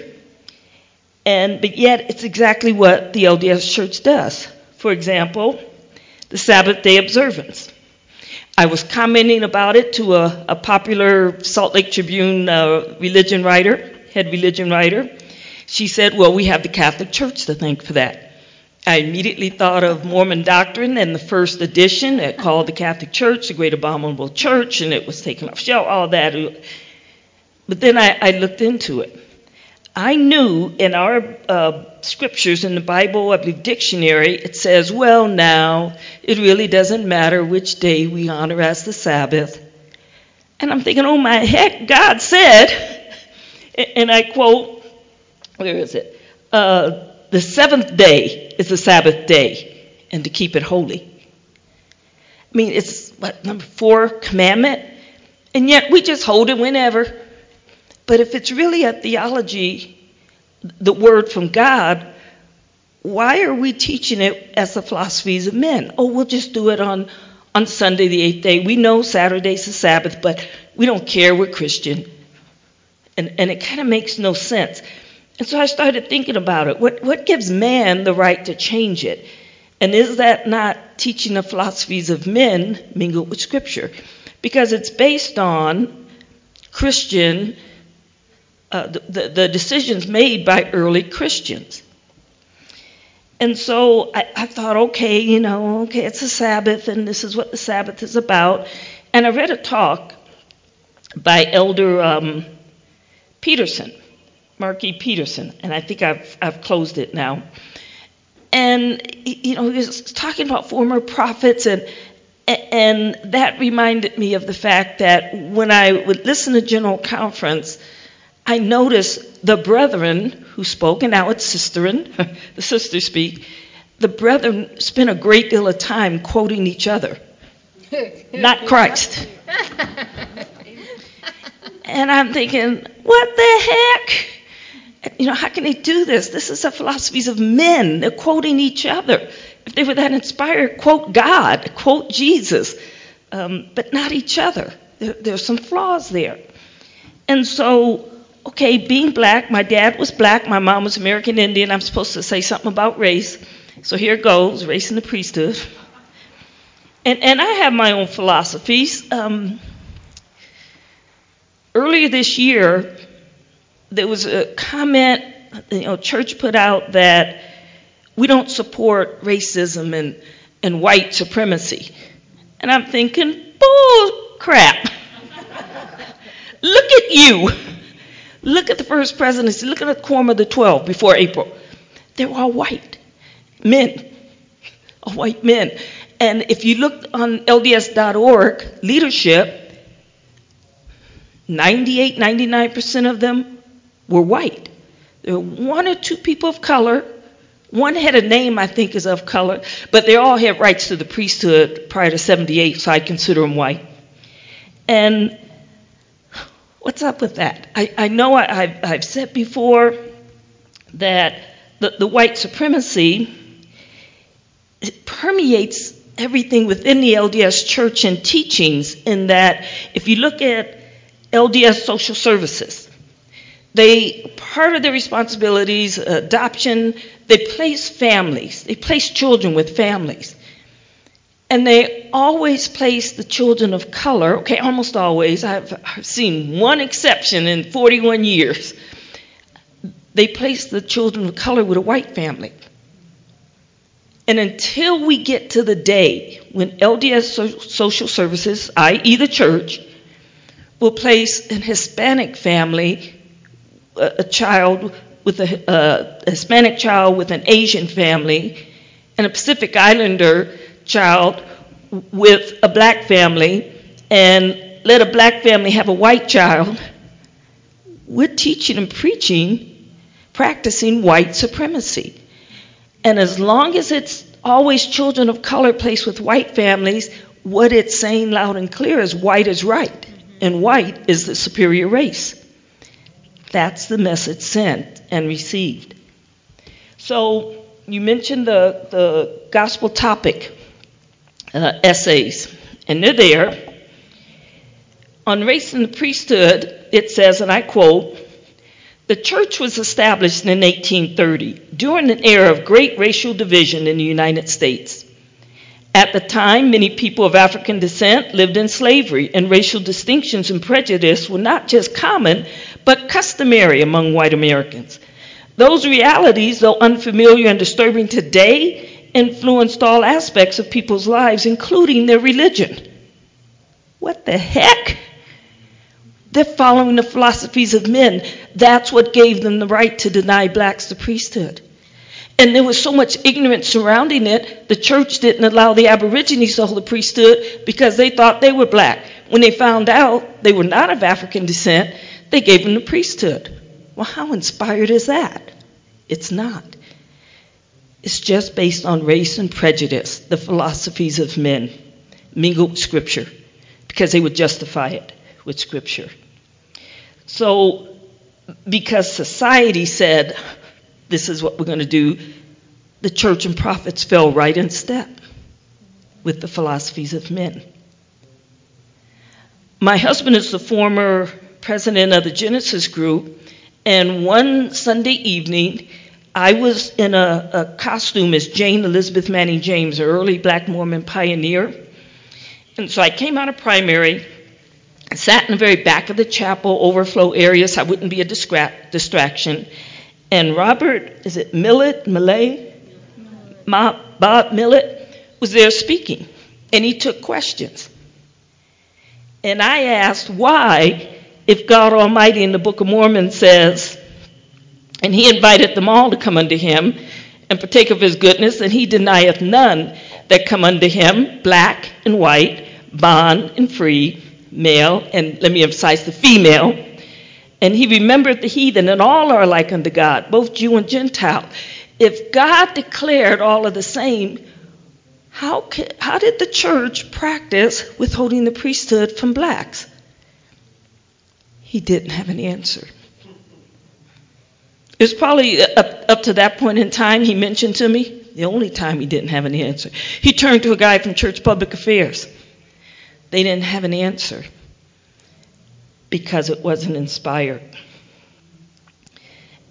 And but yet, it's exactly what the L D S Church does. For example, the Sabbath day observance. I was commenting about it to a, a popular Salt Lake Tribune uh, religion writer, head religion writer. She said, well, we have the Catholic Church to thank for that. I immediately thought of Mormon doctrine and the first edition that called the Catholic Church the Great Abominable Church, and it was taken off shelf, all that. But then I, I looked into it. I knew in our uh, scriptures in the Bible, I believe dictionary, it says, well, now, it really doesn't matter which day we honor as the Sabbath. And I'm thinking, oh my heck, God said, and I quote, where is it? Uh, the seventh day is the Sabbath day, and to keep it holy. I mean, it's what, number four commandment? And yet we just hold it whenever. But if it's really a theology, the word from God, why are we teaching it as the philosophies of men? Oh, we'll just do it on, on Sunday, the eighth day. We know Saturday's the Sabbath, but we don't care. We're Christian. And, and it kind of makes no sense. And so I started thinking about it. What, what gives man the right to change it? And is that not teaching the philosophies of men mingled with Scripture? Because it's based on Christian Uh, the, the, the decisions made by early Christians. And so I, I thought, okay, you know, okay, it's a Sabbath, and this is what the Sabbath is about. And I read a talk by Elder um, Peterson, Mark E. Peterson, and I think I've I've closed it now. And, you know, he was talking about former prophets, and and that reminded me of the fact that when I would listen to General Conference, I noticed the brethren who spoke, and now it's sisterin, the sisters speak, the brethren spent a great deal of time quoting each other, not Christ. And I'm thinking, what the heck? You know, how can they do this? This is the philosophies of men. They're quoting each other. If they were that inspired, quote God, quote Jesus, um, but not each other. There, there's some flaws there. And so okay, being black, my dad was black, my mom was American Indian. I'm supposed to say something about race. So here goes, race in the priesthood. And, and I have my own philosophies. Um, earlier this year, there was a comment, you know, church put out that we don't support racism and, and white supremacy. And I'm thinking, bull crap. Look at you. Look at the first presidency. Look at the quorum of the twelve before April. They were all white men, all white men. And if you look on L D S dot org, leadership, ninety-eight, ninety-nine percent of them were white. There were one or two people of color. One had a name, I think, is of color, but they all had rights to the priesthood prior to seventy-eight, so I consider them white. And what's up with that? I, I know I, I've, I've said before that the, the white supremacy, it permeates everything within the L D S church and teachings, in that if you look at L D S social services, they, part of their responsibilities, adoption, they place families, they place children with families. And they always place the children of color, okay, almost always. I've, I've seen one exception in forty-one years. They place the children of color with a white family. And until we get to the day when L D S so- social services, that is the church, will place an Hispanic family, a, a child with a, a Hispanic child with an Asian family, and a Pacific Islander child with a black family, and let a black family have a white child, we're teaching and preaching, practicing white supremacy. And as long as it's always children of color placed with white families, what it's saying loud and clear is white is right, and white is the superior race. That's the message sent and received. So you mentioned the, the gospel topic uh, essays, and they're there. On race and the priesthood, it says, and I quote, "The church was established in eighteen thirty during an era of great racial division in the United States. At the time, many people of African descent lived in slavery, and racial distinctions and prejudice were not just common, but customary among white Americans. Those realities, though unfamiliar and disturbing today, influenced all aspects of people's lives, including their religion." What the heck? They're following the philosophies of men. That's what gave them the right to deny blacks the priesthood. And there was so much ignorance surrounding it, the church didn't allow the Aborigines to hold the priesthood because they thought they were black. When they found out they were not of African descent, they gave them the priesthood. Well, how inspired is that? It's not. It's just based on race and prejudice, the philosophies of men, mingled with Scripture, because they would justify it with Scripture. So, because society said, this is what we're going to do, the church and prophets fell right in step with the philosophies of men. My husband is the former president of the Genesis group, and one Sunday evening, I was in a, a costume as Jane Elizabeth Manning James, an early black Mormon pioneer. And so I came out of primary, I sat in the very back of the chapel, overflow area, so I wouldn't be a distra- distraction. And Robert, is it Millett, Millett? Ma, Bob Millett was there speaking, and he took questions. And I asked why, if God Almighty in the Book of Mormon says, and he invited them all to come unto him and partake of his goodness, and he denieth none that come unto him, black and white, bond and free, male, and let me emphasize the female. And he remembered the heathen, and all are alike unto God, both Jew and Gentile. If God declared all of the same, how, could, how did the church practice withholding the priesthood from blacks? He didn't have an answer. It was probably up, up to that point in time he mentioned to me, the only time he didn't have an answer. He turned to a guy from Church Public Affairs. They didn't have an answer because it wasn't inspired.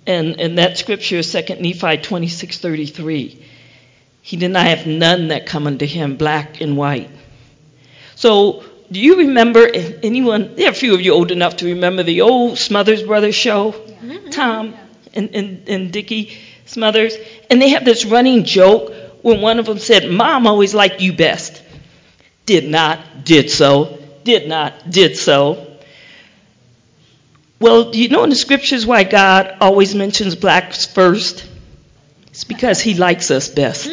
And, and that scripture is Second Nephi twenty-six thirty-three. He did not have none that come unto him, black and white. So, do you remember, anyone, there are a few of you old enough to remember the old Smothers Brothers show? Mm-hmm. Tom yeah. and, and, and Dickie Smothers. And they have this running joke when one of them said, Mom always liked you best. Did not, did so. Did not, did so. Well, do you know in the scriptures why God always mentions blacks first? It's because he likes us best.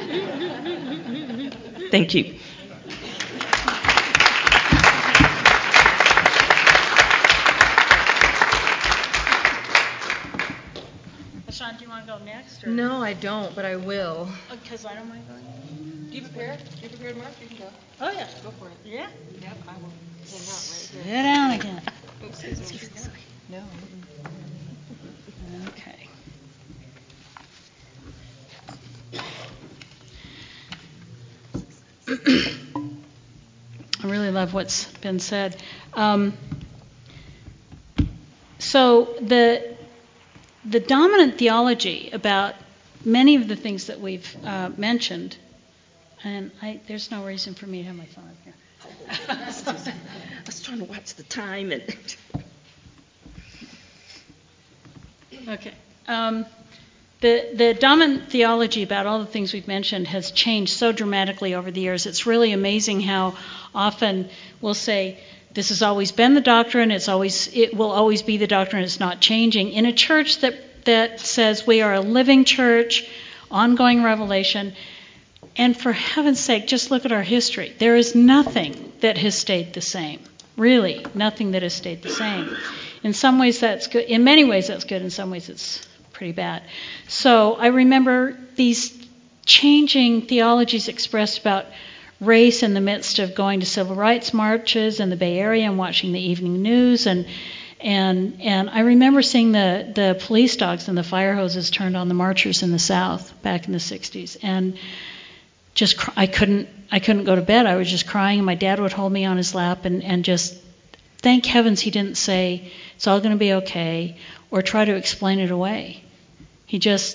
Thank you. Sean, do you want to go next? Or? No, I don't, but I will. Because I don't mind going. Do you prepare? Do you prepared, Mark? You can go. Oh, yeah. Go for it. Yeah? Yep, I will hang out right here. Sit down again. Oops, excuse me. No. Okay. I really love what's been said. Um, so the the dominant theology about many of the things that we've uh, mentioned, and I, there's no reason for me to have my phone up here. I was trying to watch the time and. Okay. Um, the the dominant theology about all the things we've mentioned has changed so dramatically over the years. It's really amazing how often we'll say, this has always been the doctrine, it's always it will always be the doctrine, it's not changing. In a church that, that says we are a living church, ongoing revelation, and for heaven's sake, just look at our history. There is nothing that has stayed the same. Really, nothing that has stayed the same. In some ways that's good. In many ways that's good. In some ways it's pretty bad. So I remember these changing theologies expressed about race in the midst of going to civil rights marches in the Bay Area and watching the evening news. And and and I remember seeing the, the police dogs and the fire hoses turned on the marchers in the South back in the sixties. And just cr- I couldn't I couldn't go to bed. I was just crying. And my dad would hold me on his lap and, and just thank heavens he didn't say, it's all going to be okay, or try to explain it away. He just,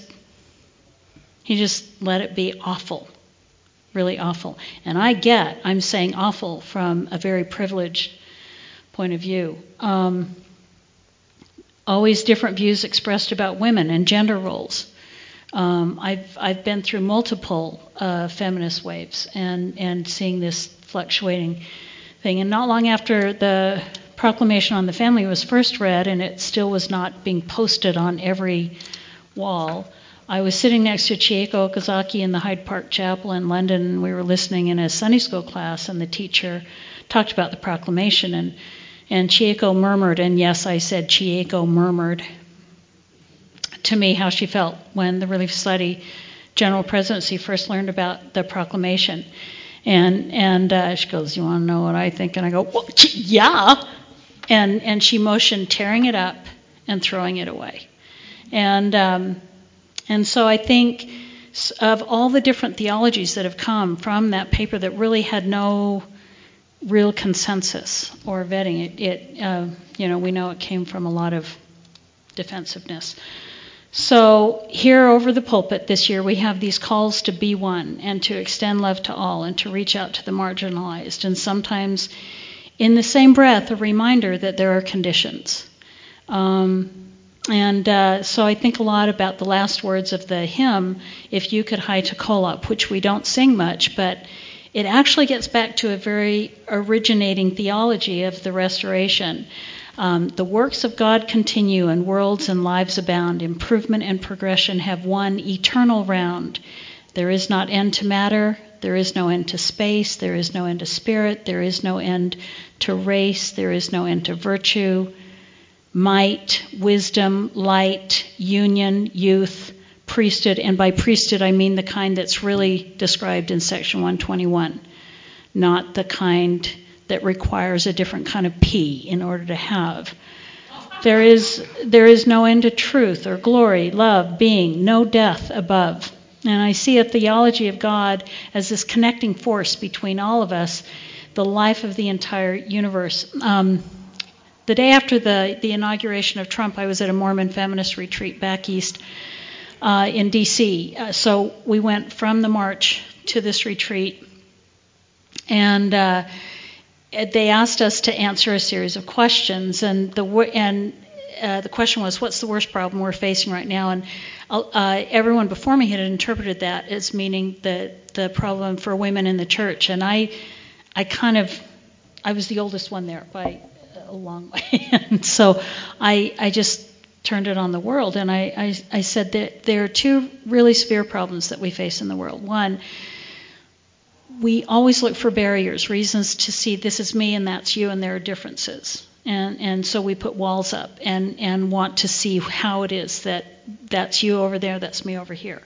he just let it be awful, really awful. And I get, I'm saying awful from a very privileged point of view. Um, always different views expressed about women and gender roles. Um, I've I've been through multiple uh, feminist waves and, and seeing this fluctuating thing. And not long after the Proclamation on the Family was first read, and it still was not being posted on every wall, I was sitting next to Chieko Okazaki in the Hyde Park Chapel in London, and we were listening in a Sunday school class, and the teacher talked about the proclamation, and, and Chieko murmured, and yes, I said Chieko murmured to me how she felt when the Relief Society General Presidency first learned about the proclamation. And and uh, she goes, you want to know what I think? And I go, well, yeah. And and she motioned tearing it up and throwing it away. And um, and so I think of all the different theologies that have come from that paper that really had no real consensus or vetting, it, it uh, you know, we know it came from a lot of defensiveness. So here over the pulpit this year, we have these calls to be one and to extend love to all and to reach out to the marginalized. And sometimes in the same breath, a reminder that there are conditions. Um, and uh, so I think a lot about the last words of the hymn, If You Could Hie to Kolob, which we don't sing much, but it actually gets back to a very originating theology of the restoration. Um, the works of God continue and worlds and lives abound. Improvement and progression have one eternal round. There is not end to matter. There is no end to space. There is no end to spirit. There is no end to race. There is no end to virtue, might, wisdom, light, union, youth, priesthood. And by priesthood, I mean the kind that's really described in section one twenty-one, not the kind that requires a different kind of P in order to have. There is there is no end to truth or glory, love, being, no death above. And I see a theology of God as this connecting force between all of us, the life of the entire universe. Um, The day after the, the inauguration of Trump, I was at a Mormon feminist retreat back east uh, in D C Uh, so we went from the march to this retreat, and uh, they asked us to answer a series of questions, and the and uh, the question was, what's the worst problem we're facing right now? And uh, everyone before me had interpreted that as meaning the the problem for women in the church, and I I kind of I was the oldest one there by a long way, and so I I just turned it on the world, and I, I, I said that there are two really severe problems that we face in the world. One, we always look for barriers, reasons to see this is me and that's you, and there are differences. And and so we put walls up and, and want to see how it is that that's you over there, that's me over here.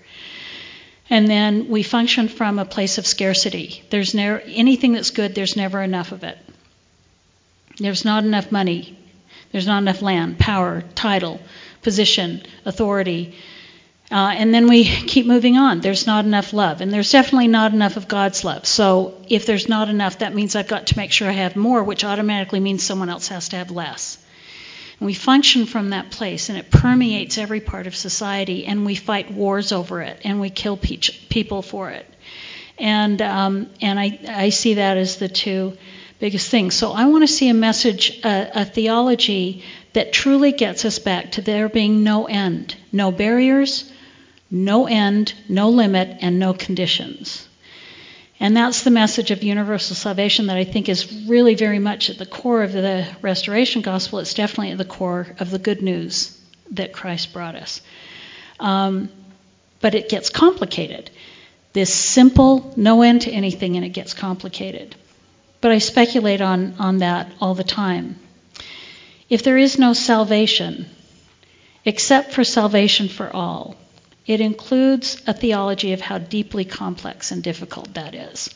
And then we function from a place of scarcity. There's never anything that's good, there's never enough of it. There's not enough money. There's not enough land, power, title, position, authority. Uh, and then we keep moving on. There's not enough love. And there's definitely not enough of God's love. So if there's not enough, that means I've got to make sure I have more, which automatically means someone else has to have less. And we function from that place, and it permeates every part of society, and we fight wars over it, and we kill pe- people for it. And um, and I, I see that as the two biggest thing. So I want to see a message, a, a theology that truly gets us back to there being no end, no barriers, no end, no limit, and no conditions. And that's the message of universal salvation that I think is really very much at the core of the restoration gospel. It's definitely at the core of the good news that Christ brought us. Um, but it gets complicated. This simple, no end to anything, and it gets complicated. But I speculate on, on that all the time. If there is no salvation, except for salvation for all, it includes a theology of how deeply complex and difficult that is.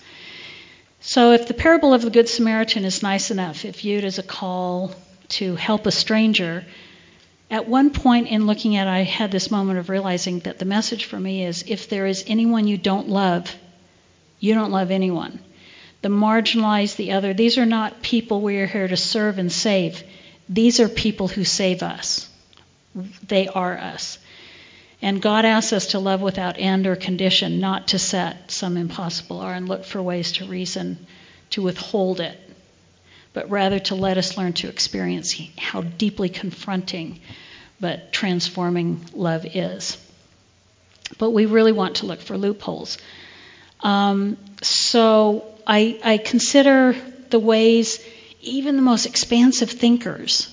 So if the parable of the Good Samaritan is nice enough, if viewed as a call to help a stranger, at one point in looking at it, I had this moment of realizing that the message for me is, if there is anyone you don't love, you don't love anyone. The marginalized, the other, these are not people we are here to serve and save. These are people who save us. They are us. And God asks us to love without end or condition, not to set some impossible bar and look for ways to reason to withhold it, but rather to let us learn to experience how deeply confronting but transforming love is. But we really want to look for loopholes. Um, so I, I consider the ways even the most expansive thinkers,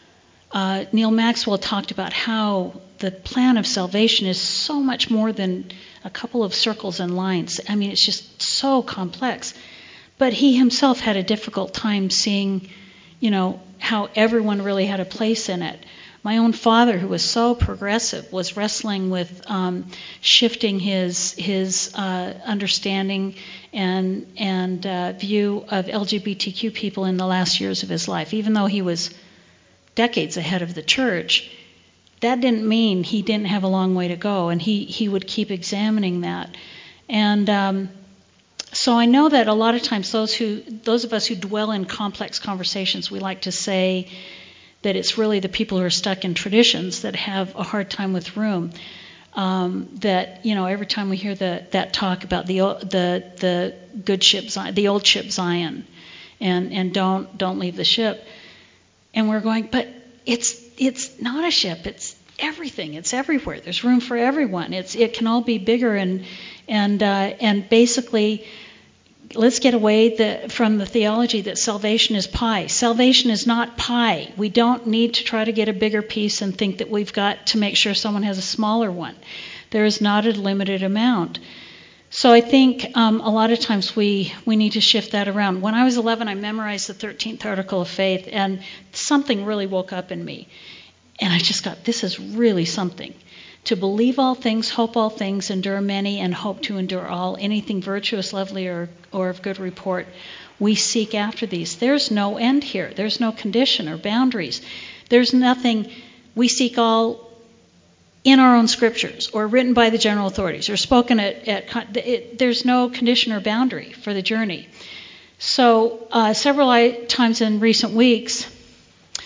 uh, Neil Maxwell talked about how the plan of salvation is so much more than a couple of circles and lines. I mean, it's just so complex. But he himself had a difficult time seeing, you know, how everyone really had a place in it. My own father, who was so progressive, was wrestling with um, shifting his his uh, understanding and and uh, view of L G B T Q people in the last years of his life. Even though he was decades ahead of the church, that didn't mean he didn't have a long way to go, and he he would keep examining that. And um, so I know that a lot of times those who those of us who dwell in complex conversations, we like to say that it's really the people who are stuck in traditions that have a hard time with room. Um, that, you know, every time we hear the, that talk about the the the good ship Zion, the old ship Zion, and and don't don't leave the ship, and we're going, but it's it's not a ship. It's everything. It's everywhere. There's room for everyone. It's it can all be bigger, and and uh, and basically, let's get away the, from the theology that salvation is pie. Salvation is not pie. We don't need to try to get a bigger piece and think that we've got to make sure someone has a smaller one. There is not a limited amount. So I think um, a lot of times we, we need to shift that around. When I was eleven, I memorized the thirteenth Article of Faith, and something really woke up in me. And I just got, this is really something. To believe all things, hope all things, endure many, and hope to endure all. Anything virtuous, lovely, or, or of good report, we seek after these. There's no end here. There's no condition or boundaries. There's nothing. We seek all in our own scriptures, or written by the general authorities, or spoken at. at it, there's no condition or boundary for the journey. So uh, several times in recent weeks,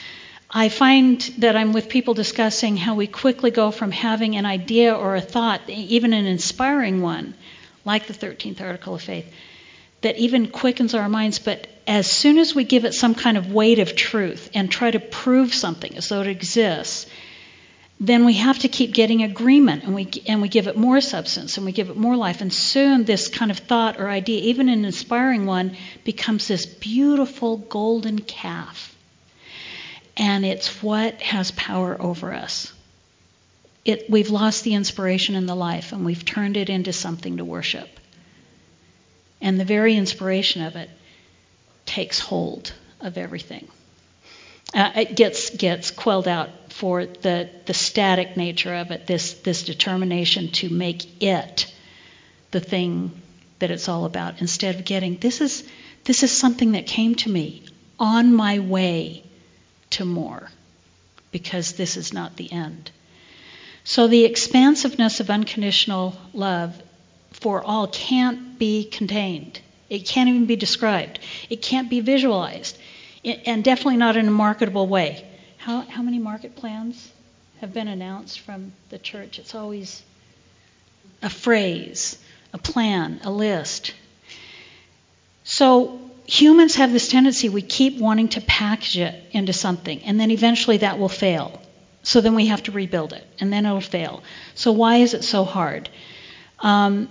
I find that I'm with people discussing how we quickly go from having an idea or a thought, even an inspiring one, like the thirteenth article of faith, that even quickens our minds, but as soon as we give it some kind of weight of truth and try to prove something as though it exists, then we have to keep getting agreement, and we and we give it more substance, and we give it more life, and soon this kind of thought or idea, even an inspiring one, becomes this beautiful golden calf. And it's what has power over us. It, we've lost the inspiration and the life, and we've turned it into something to worship. And the very inspiration of it takes hold of everything. Uh, it gets gets quelled out for the, the static nature of it, this, this determination to make it the thing that it's all about, instead of getting, this is this is something that came to me on my way to more, because this is not the end. So the expansiveness of unconditional love for all can't be contained. It can't even be described. It can't be visualized, and definitely not in a marketable way. How, how many market plans have been announced from the church? It's always a phrase, a plan, a list. So humans have this tendency, we keep wanting to package it into something, and then eventually that will fail. So then we have to rebuild it, and then it'll fail. So why is it so hard? Um,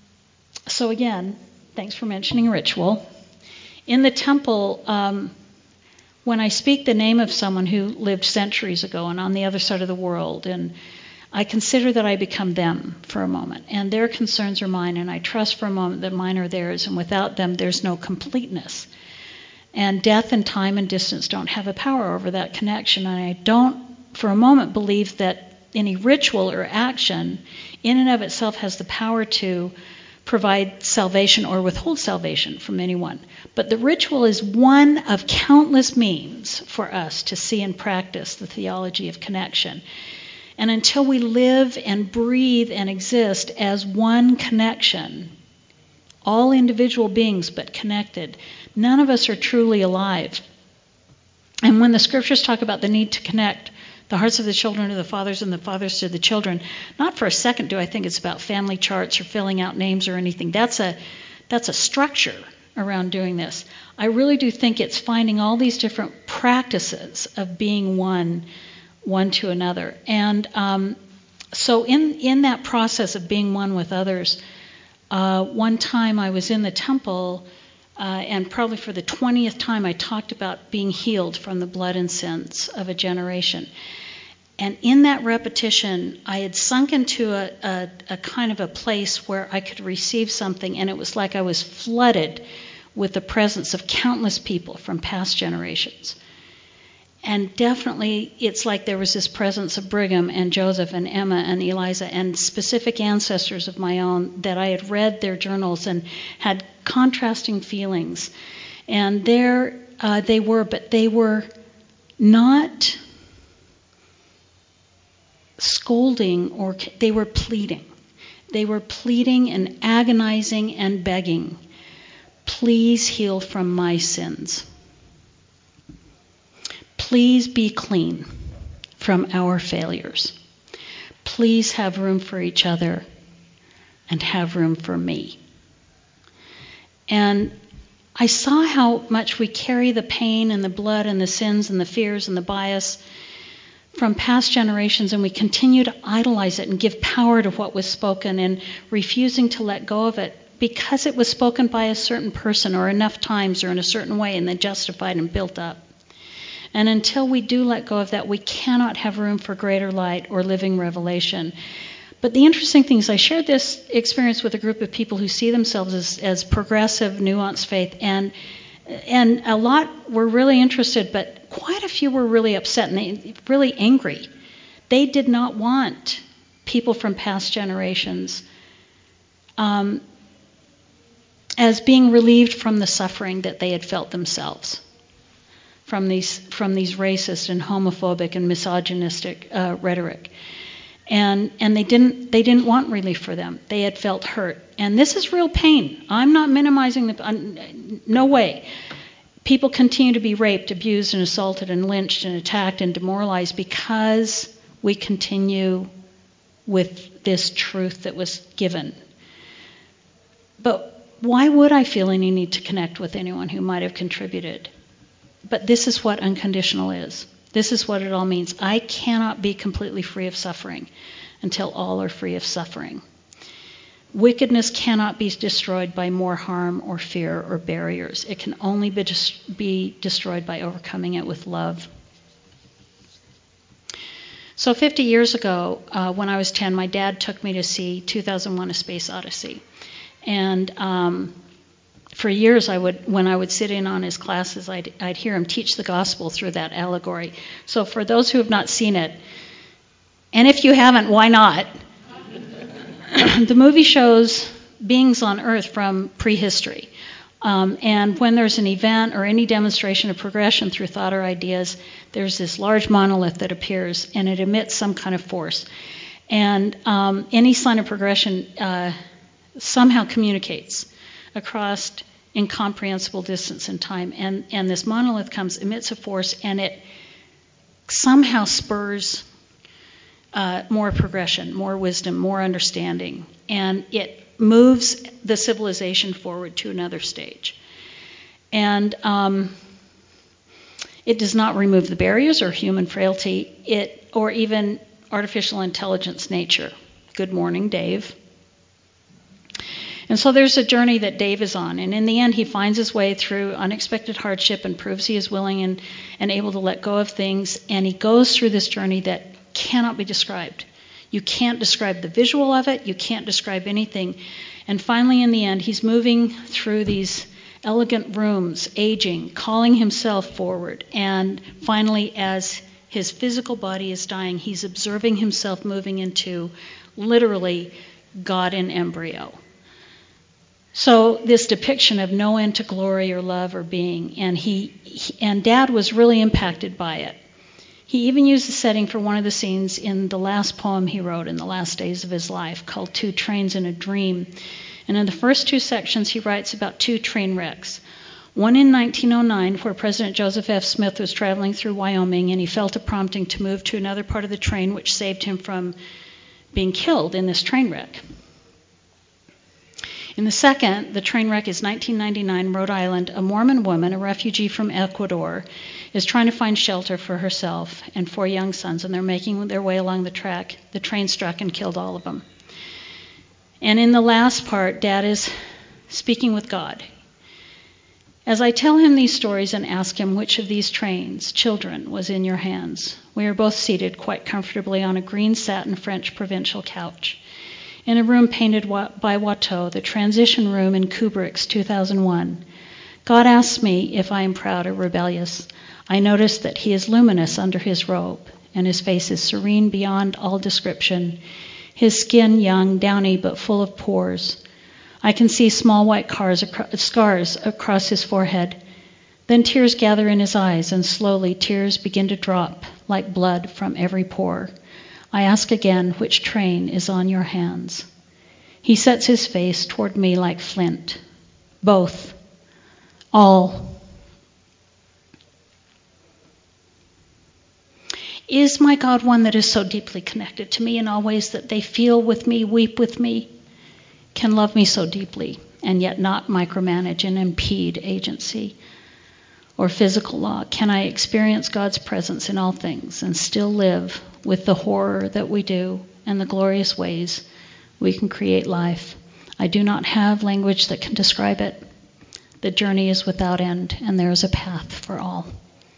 so again, thanks for mentioning ritual. In the temple, um, when I speak the name of someone who lived centuries ago and on the other side of the world, and I consider that I become them for a moment, and their concerns are mine, and I trust for a moment that mine are theirs, and without them there's no completeness. And death and time and distance don't have a power over that connection, and I don't for a moment believe that any ritual or action in and of itself has the power to provide salvation or withhold salvation from anyone. But the ritual is one of countless means for us to see and practice the theology of connection. And until we live and breathe and exist as one connection, all individual beings but connected, none of us are truly alive. And when the scriptures talk about the need to connect the hearts of the children to the fathers and the fathers to the children, not for a second do I think it's about family charts or filling out names or anything. That's a that's a structure around doing this. I really do think it's finding all these different practices of being one, one to another. And um, so in, in that process of being one with others, uh, one time I was in the temple, uh, and probably for the twentieth time I talked about being healed from the blood and sins of a generation. And in that repetition, I had sunk into a, a, a kind of a place where I could receive something, and it was like I was flooded with the presence of countless people from past generations. And definitely, it's like there was this presence of Brigham and Joseph and Emma and Eliza and specific ancestors of my own that I had read their journals and had contrasting feelings. And there uh, they were, but they were not scolding, or they were pleading. They were pleading and agonizing and begging, please heal from my sins. Please be clean from our failures. Please have room for each other and have room for me. And I saw how much we carry the pain and the blood and the sins and the fears and the bias from past generations, and we continue to idolize it and give power to what was spoken and refusing to let go of it because it was spoken by a certain person or enough times or in a certain way and then justified and built up. And until we do let go of that, we cannot have room for greater light or living revelation. But the interesting thing is I shared this experience with a group of people who see themselves as, as progressive, nuanced faith, and and a lot were really interested, but quite a few were really upset and they, really angry. They did not want people from past generations um, as being relieved from the suffering that they had felt themselves from these from these racist and homophobic and misogynistic uh, rhetoric. And and they didn't they didn't want relief for them. They had felt hurt, and this is real pain. I'm not minimizing the uh, no way, people continue to be raped, abused, and assaulted, and lynched, and attacked, and demoralized because we continue with this truth that was given. But why would I feel any need to connect with anyone who might have contributed? But this is what unconditional is. This is what it all means. I cannot be completely free of suffering until all are free of suffering. Wickedness cannot be destroyed by more harm or fear or barriers. It can only be, dis- be destroyed by overcoming it with love. So fifty years ago, uh, when I was ten, my dad took me to see two thousand one: A Space Odyssey. And um, for years, I would, when I would sit in on his classes, I'd, I'd hear him teach the gospel through that allegory. So for those who have not seen it, and if you haven't, why not? The movie shows beings on Earth from prehistory. Um, and when there's an event or any demonstration of progression through thought or ideas, there's this large monolith that appears, and it emits some kind of force. And um, any sign of progression uh, somehow communicates across incomprehensible distance and time. And, and this monolith comes, emits a force, and it somehow spurs uh, more progression, more wisdom, more understanding. And it moves the civilization forward to another stage. And um, it does not remove the barriers or human frailty, it or even artificial intelligence nature. Good morning, Dave. And so there's a journey that Dave is on, and in the end he finds his way through unexpected hardship and proves he is willing and, and able to let go of things, and he goes through this journey that cannot be described. You can't describe the visual of it, you can't describe anything. And finally in the end he's moving through these elegant rooms, aging, calling himself forward, and finally as his physical body is dying, he's observing himself moving into literally God in embryo. So this depiction of no end to glory or love or being, and he, he and Dad was really impacted by it. He even used the setting for one of the scenes in the last poem he wrote in the last days of his life, called Two Trains in a Dream. And in the first two sections he writes about two train wrecks. One in nineteen oh nine, where President Joseph F. Smith was traveling through Wyoming, and he felt a prompting to move to another part of the train, which saved him from being killed in this train wreck. In the second, the train wreck is nineteen ninety-nine, Rhode Island. A Mormon woman, a refugee from Ecuador, is trying to find shelter for herself and four young sons, and they're making their way along the track. The train struck and killed all of them. And in the last part, Dad is speaking with God. As I tell him these stories and ask him which of these trains, children, was in your hands, we are both seated quite comfortably on a green satin French provincial couch in a room painted by Watteau, the transition room in Kubrick's two thousand one. God asks me if I am proud or rebellious. I notice that he is luminous under his robe, and his face is serene beyond all description, his skin young, downy, but full of pores. I can see small white cars, scars across his forehead. Then tears gather in his eyes, and slowly tears begin to drop like blood from every pore. I ask again, which train is on your hands? He sets his face toward me like flint. Both. All. Is my God one that is so deeply connected to me in all ways that they feel with me, weep with me, can love me so deeply, and yet not micromanage and impede agency or physical law? Can I experience God's presence in all things and still live with the horror that we do and the glorious ways we can create life? I do not have language that can describe it. The journey is without end, and there is a path for all.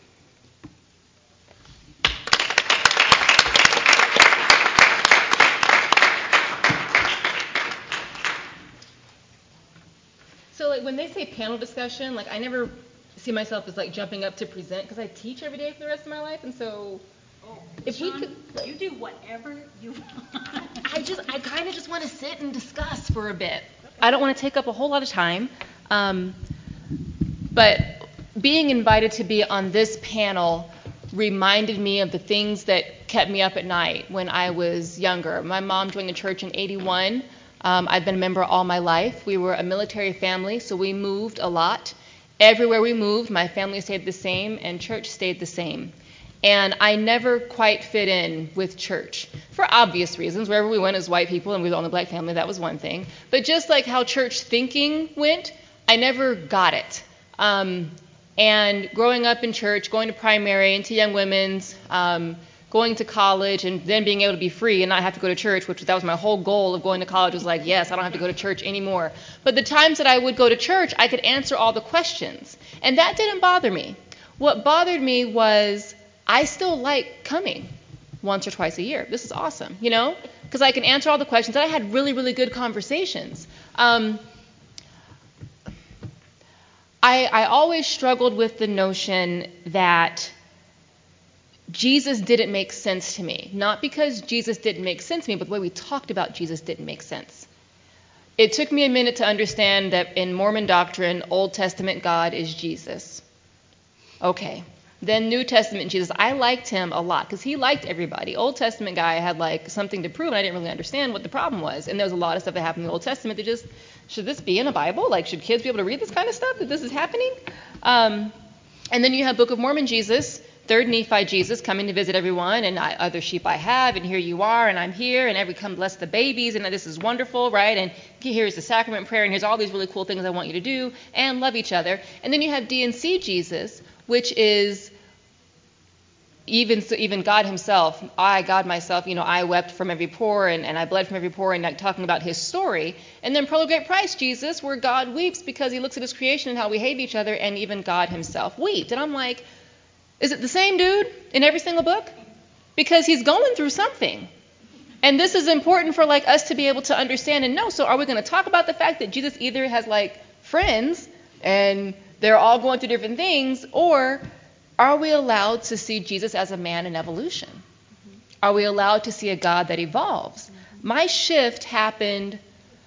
So, like, when they say panel discussion, like, I never see myself as, like, jumping up to present, because I teach every day for the rest of my life, and so oh, if Sean, we could... Like, you do whatever you want. I just, I kind of just want to sit and discuss for a bit. I don't want to take up a whole lot of time, um, but being invited to be on this panel reminded me of the things that kept me up at night when I was younger. My mom joined the church in eighty-one. Um, I've been a member all my life. We were a military family, so we moved a lot. Everywhere we moved, my family stayed the same and church stayed the same. And I never quite fit in with church for obvious reasons. Wherever we went as white people and we were the only black family, that was one thing. But just like how church thinking went, I never got it. Um, and growing up in church, going to primary, into young women's, um, going to college, and then being able to be free and not have to go to church, which that was my whole goal of going to college, was like, yes, I don't have to go to church anymore. But the times that I would go to church, I could answer all the questions. And that didn't bother me. What bothered me was I still like coming once or twice a year. This is awesome, you know, because I can answer all the questions. And I had really, really good conversations. Um, I, I always struggled with the notion that Jesus didn't make sense to me. Not because Jesus didn't make sense to me, but the way we talked about Jesus didn't make sense. It took me a minute to understand that in Mormon doctrine, Old Testament God is Jesus. Okay. Then New Testament Jesus, I liked him a lot because he liked everybody. Old Testament guy had like something to prove, and I didn't really understand what the problem was. And there was a lot of stuff that happened in the Old Testament that just, should this be in a Bible? Like, should kids be able to read this kind of stuff that this is happening? Um, and then you have Book of Mormon Jesus, Third Nephi Jesus coming to visit everyone, and I, other sheep I have, and here you are, and I'm here, and every come bless the babies, and this is wonderful, right? And here's the sacrament prayer, and here's all these really cool things I want you to do, and love each other. And then you have D and C Jesus, which is even even God himself. I, God myself, you know, I wept from every pore, and, and I bled from every pore, and like talking about his story. And then Pearl of Great Price Jesus, where God weeps because he looks at his creation and how we hate each other, and even God himself wept. And I'm like, is it the same dude in every single book? Because he's going through something. And this is important for like us to be able to understand and know. So are we going to talk about the fact that Jesus either has like friends and they're all going through different things, or are we allowed to see Jesus as a man in evolution? Mm-hmm. Are we allowed to see a God that evolves? Mm-hmm. My shift happened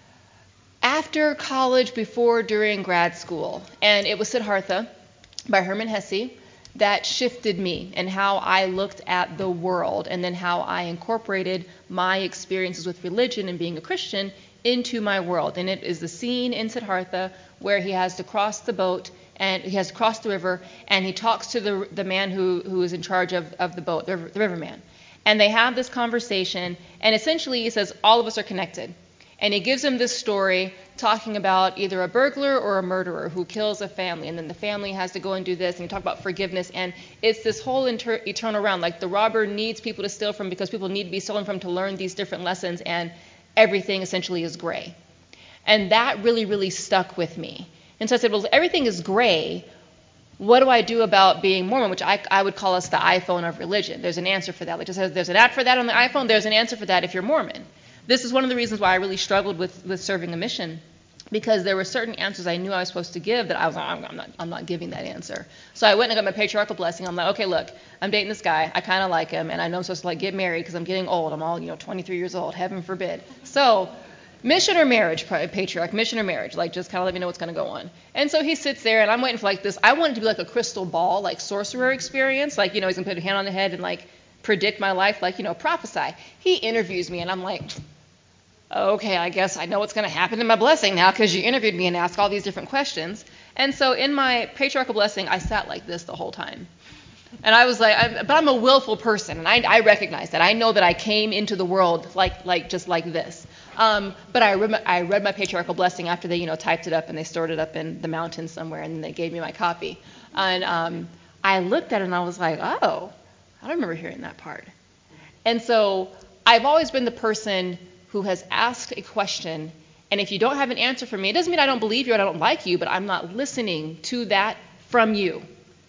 after college, before, during grad school. And it was Siddhartha by Hermann Hesse that shifted me and how I looked at the world, and then how I incorporated my experiences with religion and being a Christian into my world. And it is the scene in Siddhartha where he has to cross the boat, and he has to cross the river, and he talks to the the man who, who is in charge of, of the boat, the, the riverman. And they have this conversation, and essentially he says, all of us are connected. And he gives him this story talking about either a burglar or a murderer who kills a family, and then the family has to go and do this, and you talk about forgiveness, and it's this whole inter- eternal round. Like the robber needs people to steal from because people need to be stolen from to learn these different lessons, and everything essentially is gray. And that really, really stuck with me. And so I said, well, everything is gray. What do I do about being Mormon, which I, I would call us the iPhone of religion? There's an answer for that. Like, just there's an app for that on the iPhone. There's an answer for that if you're Mormon. This is one of the reasons why I really struggled with, with serving a mission, because there were certain answers I knew I was supposed to give that I was like, I'm, I'm not I'm not giving that answer. So I went and got my patriarchal blessing. I'm like, okay, look, I'm dating this guy. I kind of like him, and I know I'm supposed to like get married because I'm getting old. I'm all, you know, twenty-three years old. Heaven forbid. So mission or marriage, patriarch, mission or marriage, like just kind of let me know what's going to go on. And so he sits there, and I'm waiting for like this. I wanted to be like a crystal ball, like sorcerer experience. Like, you know, he's going to put a hand on the head and like predict my life, like, you know, prophesy. He interviews me, and I'm like, okay, I guess I know what's going to happen to my blessing now because you interviewed me and asked all these different questions. And so in my patriarchal blessing, I sat like this the whole time. And I was like, I, but I'm a willful person, and I, I recognize that. I know that I came into the world like like just like this. Um, but I, re- I read my patriarchal blessing after they, you know, typed it up and they stored it up in the mountains somewhere, and they gave me my copy. And um, I looked at it and I was like, oh, I don't remember hearing that part. And so I've always been the person who has asked a question, and if you don't have an answer for me, it doesn't mean I don't believe you or I don't like you, but I'm not listening to that from you.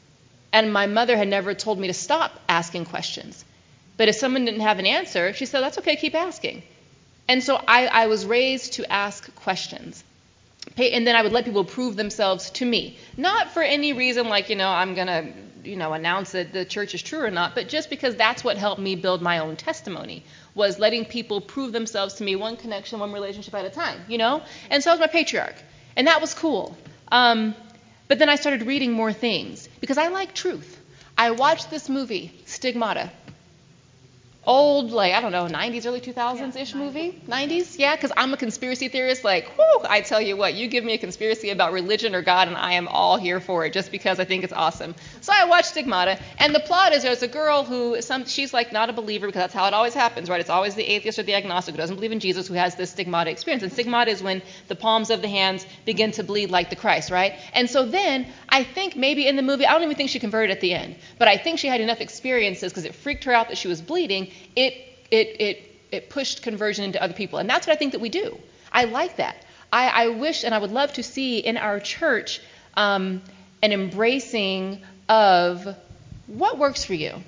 And my mother had never told me to stop asking questions. But if someone didn't have an answer, she said, that's okay, keep asking. And so I, I was raised to ask questions. And then I would let people prove themselves to me. Not for any reason like, you know, I'm going to, you know, announce that the church is true or not, but just because that's what helped me build my own testimony, was letting people prove themselves to me, one connection, one relationship at a time, you know? And so I was my patriarch. And that was cool. Um, but then I started reading more things because I like truth. I watched this movie, Stigmata. old, like, I don't know, nineties, early two thousands-ish movie? nineties? Yeah, because I'm a conspiracy theorist. Like, whoo, I tell you what, you give me a conspiracy about religion or God, and I am all here for it just because I think it's awesome. So I watched Stigmata, and the plot is there's a girl who, some, she's like not a believer because that's how it always happens, right? It's always the atheist or the agnostic who doesn't believe in Jesus who has this stigmata experience. And stigmata is when the palms of the hands begin to bleed like the Christ, right? And so then I think maybe in the movie, I don't even think she converted at the end, but I think she had enough experiences because it freaked her out that she was bleeding. It it it it pushed conversion into other people. And that's what I think that we do. I like that. I, I wish and I would love to see in our church um, an embracing of what works for you.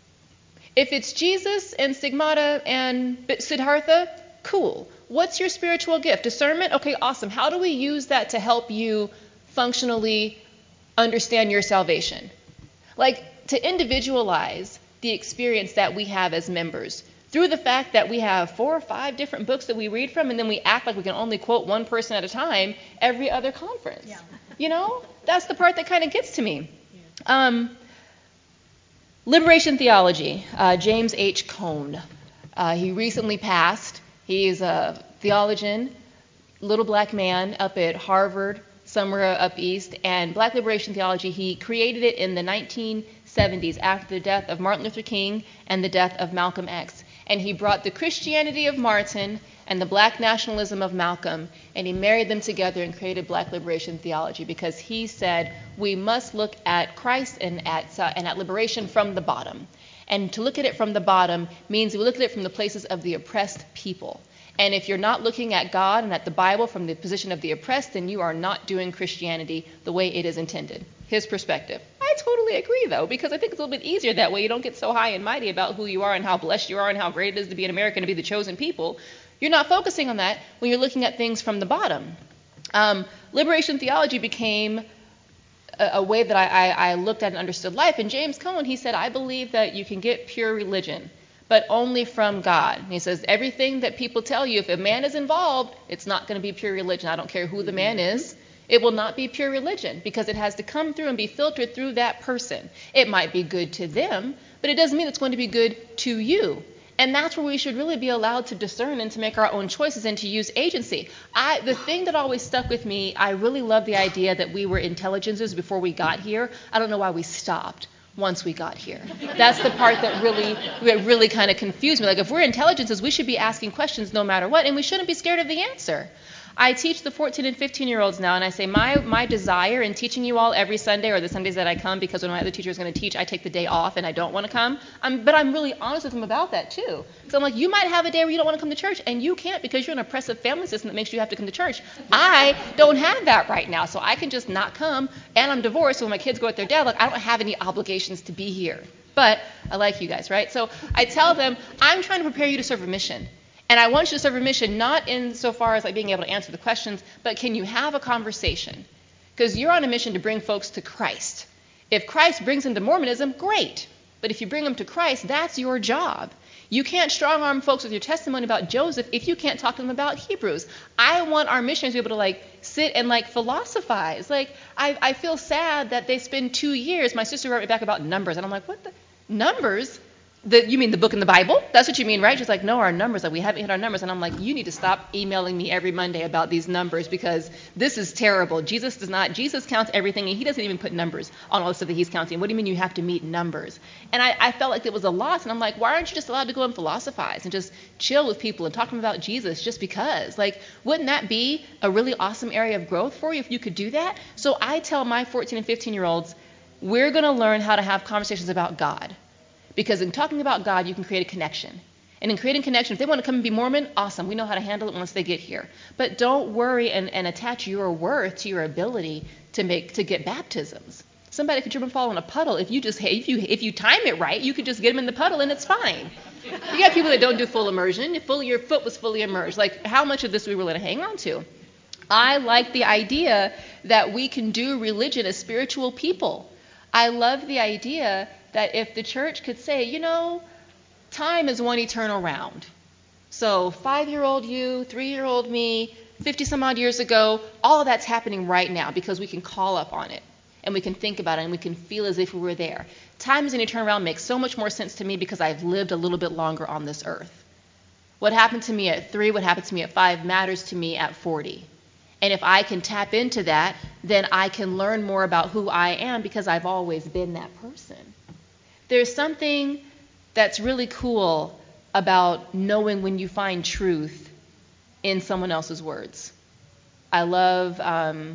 If it's Jesus and Stigmata and Siddhartha, cool. What's your spiritual gift? Discernment? Okay, awesome. How do we use that to help you functionally understand your salvation? Like, to individualize the experience that we have as members through the fact that we have four or five different books that we read from, and then we act like we can only quote one person at a time every other conference. Yeah. You know, that's the part that kind of gets to me. Yeah. Um, liberation theology, uh, James H. Cone. Uh, he recently passed. He's a theologian, little black man up at Harvard, somewhere up east, and black liberation theology, he created it in the nineteen seventies after the death of Martin Luther King and the death of Malcolm X. And he brought the Christianity of Martin and the black nationalism of Malcolm, and he married them together and created black liberation theology because he said we must look at Christ and at, uh, and at liberation from the bottom. And to look at it from the bottom means we look at it from the places of the oppressed people. And if you're not looking at God and at the Bible from the position of the oppressed, then you are not doing Christianity the way it is intended. His perspective. I totally agree, though, because I think it's a little bit easier that way. You don't get so high and mighty about who you are and how blessed you are and how great it is to be an American, to be the chosen people. You're not focusing on that when you're looking at things from the bottom. Um, liberation theology became a, a way that I, I, I looked at and understood life. And James Cone, he said, I believe that you can get pure religion, but only from God. And he says, everything that people tell you, if a man is involved, it's not going to be pure religion. I don't care who the man is. It will not be pure religion because it has to come through and be filtered through that person. It might be good to them, but it doesn't mean it's going to be good to you. And that's where we should really be allowed to discern and to make our own choices and to use agency. I, the thing that always stuck with me, I really love the idea that we were intelligences before we got here. I don't know why we stopped once we got here. That's the part that really, that really kind of confused me. Like, if we're intelligences, we should be asking questions no matter what, and we shouldn't be scared of the answer. I teach the fourteen and fifteen-year-olds now, and I say my my desire in teaching you all every Sunday, or the Sundays that I come, because when my other teacher is going to teach, I take the day off and I don't want to come. I'm, but I'm really honest with them about that, too. So I'm like, you might have a day where you don't want to come to church, and you can't because you're an oppressive family system that makes you have to come to church. I don't have that right now, so I can just not come, and I'm divorced, so when my kids go with their dad, like, I don't have any obligations to be here. But I like you guys, right? So I tell them, I'm trying to prepare you to serve a mission. And I want you to serve a mission not in so far as like being able to answer the questions, but can you have a conversation? Because you're on a mission to bring folks to Christ. If Christ brings them to Mormonism, great. But if you bring them to Christ, that's your job. You can't strong-arm folks with your testimony about Joseph if you can't talk to them about Hebrews. I want our missionaries to be able to like sit and like philosophize. Like I, I feel sad that they spend two years. My sister wrote me back about numbers, and I'm like, what the numbers? The, you mean the book in the Bible? That's what you mean, right? She's like, no, our numbers, like we haven't hit our numbers. And I'm like, you need to stop emailing me every Monday about these numbers because this is terrible. Jesus does not, Jesus counts everything, and he doesn't even put numbers on all the stuff that he's counting. What do you mean you have to meet numbers? And I, I felt like it was a loss, and I'm like, why aren't you just allowed to go and philosophize and just chill with people and talk to them about Jesus just because? Like, wouldn't that be a really awesome area of growth for you if you could do that? So I tell my fourteen and fifteen-year-olds, we're going to learn how to have conversations about God. Because in talking about God, you can create a connection. And in creating connection, if they want to come and be Mormon, awesome. We know how to handle it once they get here. But don't worry and, and attach your worth to your ability to make to get baptisms. Somebody could trip and fall in a puddle. If you just if you if you time it right, you could just get them in the puddle and it's fine. You got people that don't do full immersion. If full, your foot was fully immersed. Like, how much of this are we willing to hang on to? I like the idea that we can do religion as spiritual people. I love the idea that if the church could say, you know, time is one eternal round. So five-year-old you, three-year-old me, fifty some odd years ago, all of that's happening right now because we can call up on it. and we can think about it and we can feel as if we were there. Times and eternal realm makes so much more sense to me because I've lived a little bit longer on this earth. What happened to me at three, what happened to me at five matters to me at forty. And if I can tap into that, then I can learn more about who I am because I've always been that person. There's something that's really cool about knowing when you find truth in someone else's words. I love um,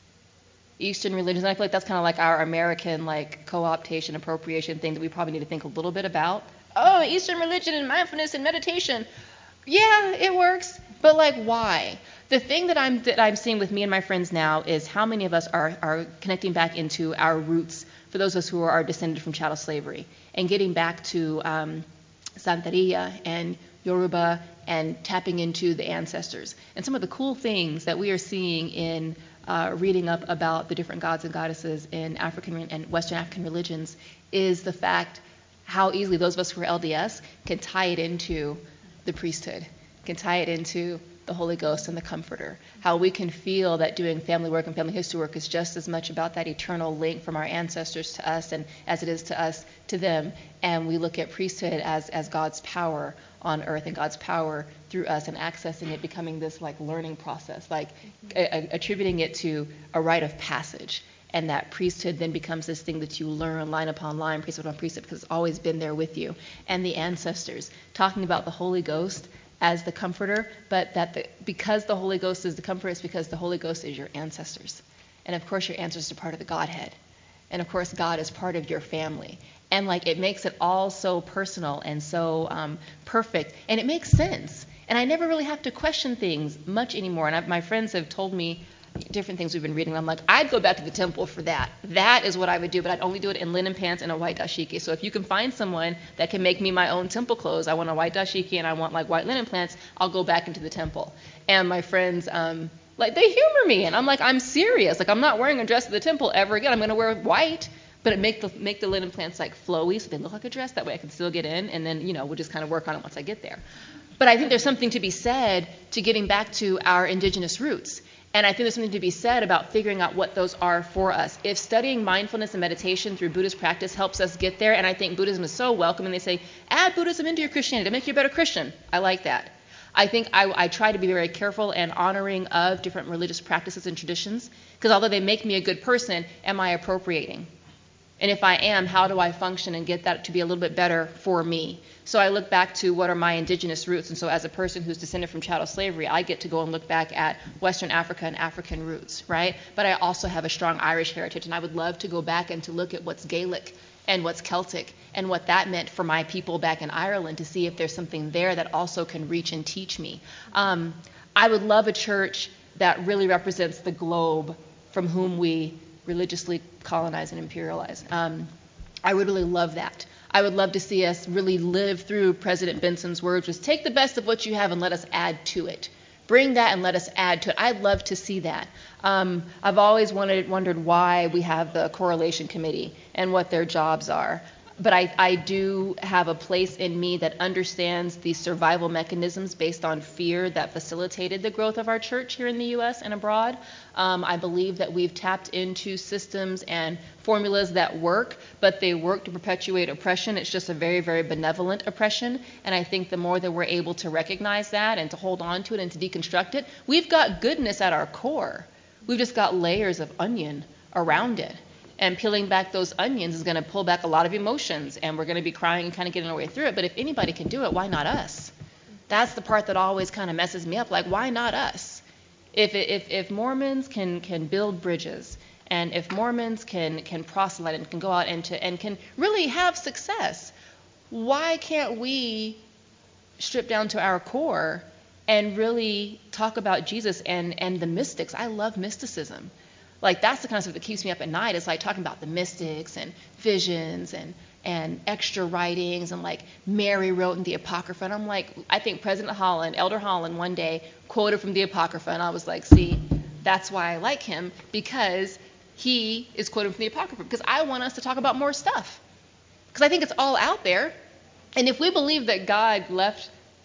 Eastern religions. And I feel like that's kind of like our American like co-optation, appropriation thing that we probably need to think a little bit about. Oh, Eastern religion and mindfulness and meditation. Yeah, it works. But like, why? The thing that I'm that I'm seeing with me and my friends now is how many of us are are connecting back into our roots. For those of us who are descended from chattel slavery and getting back to um, Santeria and Yoruba and tapping into the ancestors. And some of the cool things that we are seeing in uh, reading up about the different gods and goddesses in African and Western African religions is the fact how easily those of us who are L D S can tie it into the priesthood, can tie it into the Holy Ghost and the Comforter. How we can feel that doing family work and family history work is just as much about that eternal link from our ancestors to us and as it is to us to them. And we look at priesthood as, as God's power on earth and God's power through us and accessing it, becoming this like learning process, like a, a, attributing it to a rite of passage. And that priesthood then becomes this thing that you learn line upon line, precept upon precept, because it's always been there with you. And the ancestors, talking about the Holy Ghost as the comforter, but that the, because the Holy Ghost is the comforter, it's because the Holy Ghost is your ancestors. And of course your ancestors are part of the Godhead. And of course God is part of your family. And like it makes it all so personal and so um, perfect. And it makes sense. And I never really have to question things much anymore. And I, my friends have told me different things we've been reading. I'm like, I'd go back to the temple for that. That is what I would do, but I'd only do it in linen pants and a white dashiki. So if you can find someone that can make me my own temple clothes, I want a white dashiki and I want like white linen pants, I'll go back into the temple. And my friends, um, like they humor me, and I'm like, I'm serious. Like I'm not wearing a dress to the temple ever again. I'm going to wear white, but it make the make the linen pants like flowy so they look like a dress. That way I can still get in, and then you know we'll just kind of work on it once I get there. But I think there's something to be said to getting back to our indigenous roots. And I think there's something to be said about figuring out what those are for us. If studying mindfulness and meditation through Buddhist practice helps us get there, and I think Buddhism is so welcoming, they say, add Buddhism into your Christianity to make you a better Christian. I like that. I think I, I try to be very careful and honoring of different religious practices and traditions, because although they make me a good person, am I appropriating? And if I am, how do I function and get that to be a little bit better for me? So I look back to what are my indigenous roots. And so as a person who's descended from chattel slavery, I get to go and look back at Western Africa and African roots, right? But I also have a strong Irish heritage, and I would love to go back and to look at what's Gaelic and what's Celtic and what that meant for my people back in Ireland to see if there's something there that also can reach and teach me. Um, I would love a church that really represents the globe from whom we religiously colonize and imperialize. Um, I would really love that. I would love to see us really live through President Benson's words, was take the best of what you have and let us add to it. Bring that and let us add to it. I'd love to see that. Um, I've always wanted, wondered why we have the Correlation Committee and what their jobs are. But I, I do have a place in me that understands the survival mechanisms based on fear that facilitated the growth of our church here in the U S and abroad. Um, I believe that we've tapped into systems and formulas that work, but they work to perpetuate oppression. It's just a very, very benevolent oppression. And I think the more that we're able to recognize that and to hold on to it and to deconstruct it, we've got goodness at our core. We've just got layers of onion around it. And peeling back those onions is going to pull back a lot of emotions, and we're going to be crying and kind of getting our way through it. But if anybody can do it, why not us? That's the part that always kind of messes me up. Like, why not us? If if if Mormons can can build bridges, and if Mormons can can proselyte and can go out and to and can really have success, why can't we strip down to our core and really talk about Jesus and and the mystics? I love mysticism. Like, that's the kind of stuff that keeps me up at night. It's like talking about the mystics and visions and, and extra writings and like Mary wrote in the Apocrypha. And I'm like, I think President Holland, Elder Holland one day quoted from the Apocrypha. And I was like, see, that's why I like him, because he is quoting from the Apocrypha. Because I want us to talk about more stuff. Because I think it's all out there. And if we believe that God left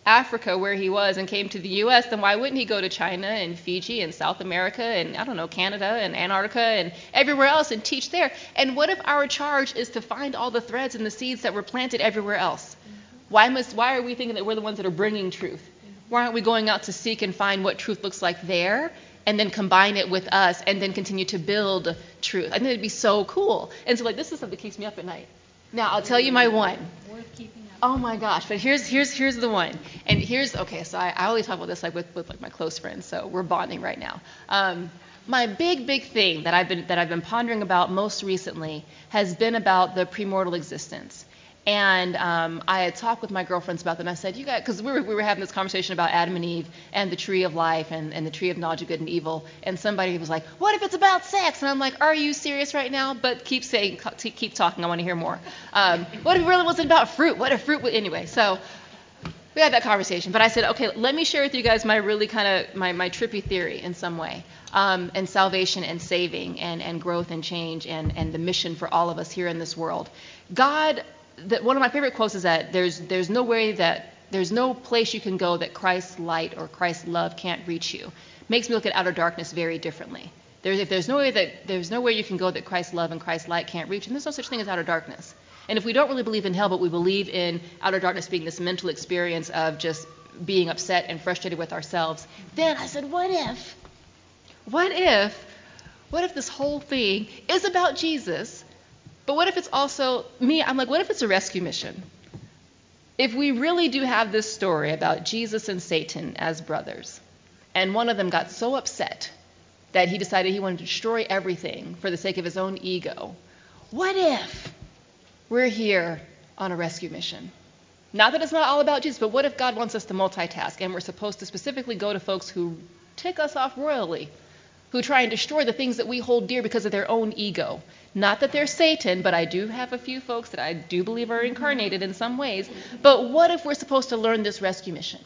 Africa where he was and came to the U S, then why wouldn't he go to China and Fiji and South America and, I don't know, Canada and Antarctica and everywhere else and teach there? And what if our charge is to find all the threads and the seeds that were planted everywhere else? Why must, why are we thinking that we're the ones that are bringing truth? Why aren't we going out to seek and find what truth looks like there and then combine it with us and then continue to build truth? I think it'd be so cool. And so, like, this is something that keeps me up at night. Now, I'll tell you my one. Oh my gosh, but here's here's here's the one. And here's, okay, so I, I always talk about this like with, with like my close friends, so we're bonding right now. Um, my big, big thing that I've been that I've been pondering about most recently has been about the premortal existence. And um, I had talked with my girlfriends about that, and I said, you guys, because we were, we were having this conversation about Adam and Eve and the tree of life and, and the tree of knowledge of good and evil, and somebody was like, what if it's about sex? And I'm like, are you serious right now? But keep saying, keep talking, I want to hear more. Um, what if it really wasn't about fruit? What if fruit would, anyway, so we had that conversation. But I said, okay, let me share with you guys my really kind of, my, my trippy theory in some way, um, and salvation and saving and, and growth and change and, and the mission for all of us here in this world. God... That one of my favorite quotes is that there's there's no way that there's no place you can go that Christ's light or Christ's love can't reach you. Makes me look at outer darkness very differently. There's if there's no way that there's no way you can go that Christ's love and Christ's light can't reach, and there's no such thing as outer darkness. And if we don't really believe in hell, but we believe in outer darkness being this mental experience of just being upset and frustrated with ourselves, then I said, what if? What if? What if this whole thing is about Jesus? But what if it's also me? I'm like, what if it's a rescue mission? If we really do have this story about Jesus and Satan as brothers, and one of them got so upset that he decided he wanted to destroy everything for the sake of his own ego, what if we're here on a rescue mission? Not that it's not all about Jesus, but what if God wants us to multitask and we're supposed to specifically go to folks who tick us off royally, who try and destroy the things that we hold dear because of their own ego? Not that they're Satan, but I do have a few folks that I do believe are incarnated in some ways. But what if we're supposed to learn this rescue mission?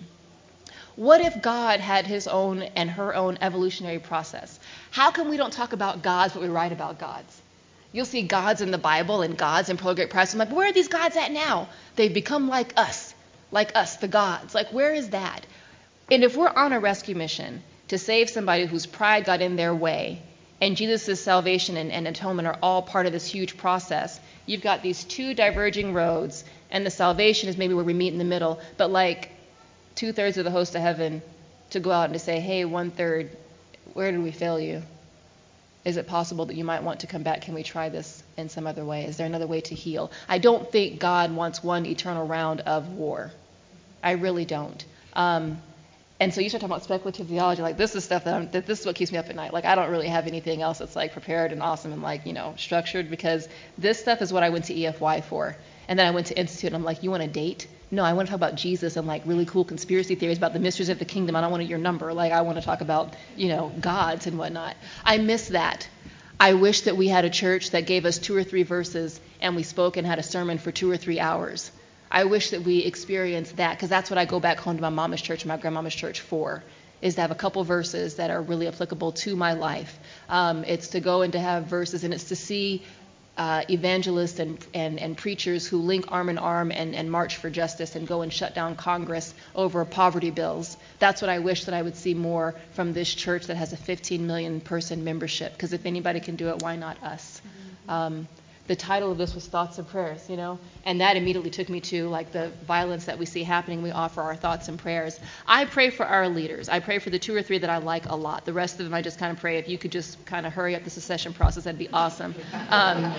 What if God had his own and her own evolutionary process? How come we don't talk about gods, but we write about gods? You'll see gods in the Bible and gods in Pearl of Great Price. I'm like, where are these gods at now? They've become like us, like us, the gods. Like, where is that? And if we're on a rescue mission to save somebody whose pride got in their way, and Jesus' salvation and, and atonement are all part of this huge process, you've got these two diverging roads, and the salvation is maybe where we meet in the middle, but like two-thirds of the host of heaven to go out and to say, hey, one-third, where did we fail you? Is it possible that you might want to come back? Can we try this in some other way? Is there another way to heal? I don't think God wants one eternal round of war. I really don't. Um, And so you start talking about speculative theology, like this is stuff that, I'm, that this is what keeps me up at night. Like I don't really have anything else that's like prepared and awesome and like, you know, structured, because this stuff is what I went to E F Y for. And then I went to Institute and I'm like, you want a date? No, I want to talk about Jesus and like really cool conspiracy theories about the mysteries of the kingdom. I don't want your number. Like I want to talk about, you know, gods and whatnot. I miss that. I wish that we had a church that gave us two or three verses and we spoke and had a sermon for two or three hours. I wish that we experienced that, because that's what I go back home to my mama's church and my grandmama's church for, is to have a couple verses that are really applicable to my life. Um, it's to go and to have verses, and it's to see uh, evangelists and, and, and preachers who link arm in arm and, and march for justice and go and shut down Congress over poverty bills. That's what I wish that I would see more from this church that has a fifteen million person membership, because if anybody can do it, why not us? Um, The title of this was Thoughts and Prayers, you know, and that immediately took me to like the violence that we see happening. We offer our thoughts and prayers. I pray for our leaders. I pray for the two or three that I like a lot. The rest of them I just kind of pray if you could just kind of hurry up the secession process, that'd be awesome. Um,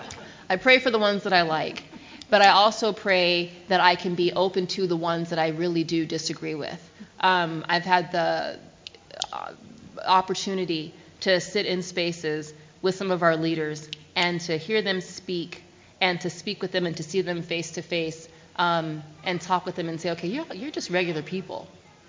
I pray for the ones that I like, but I also pray that I can be open to the ones that I really do disagree with. Um, I've had the uh, opportunity to sit in spaces with some of our leaders and to hear them speak and to speak with them and to see them face to face um, and talk with them and say, okay, you're, you're just regular people.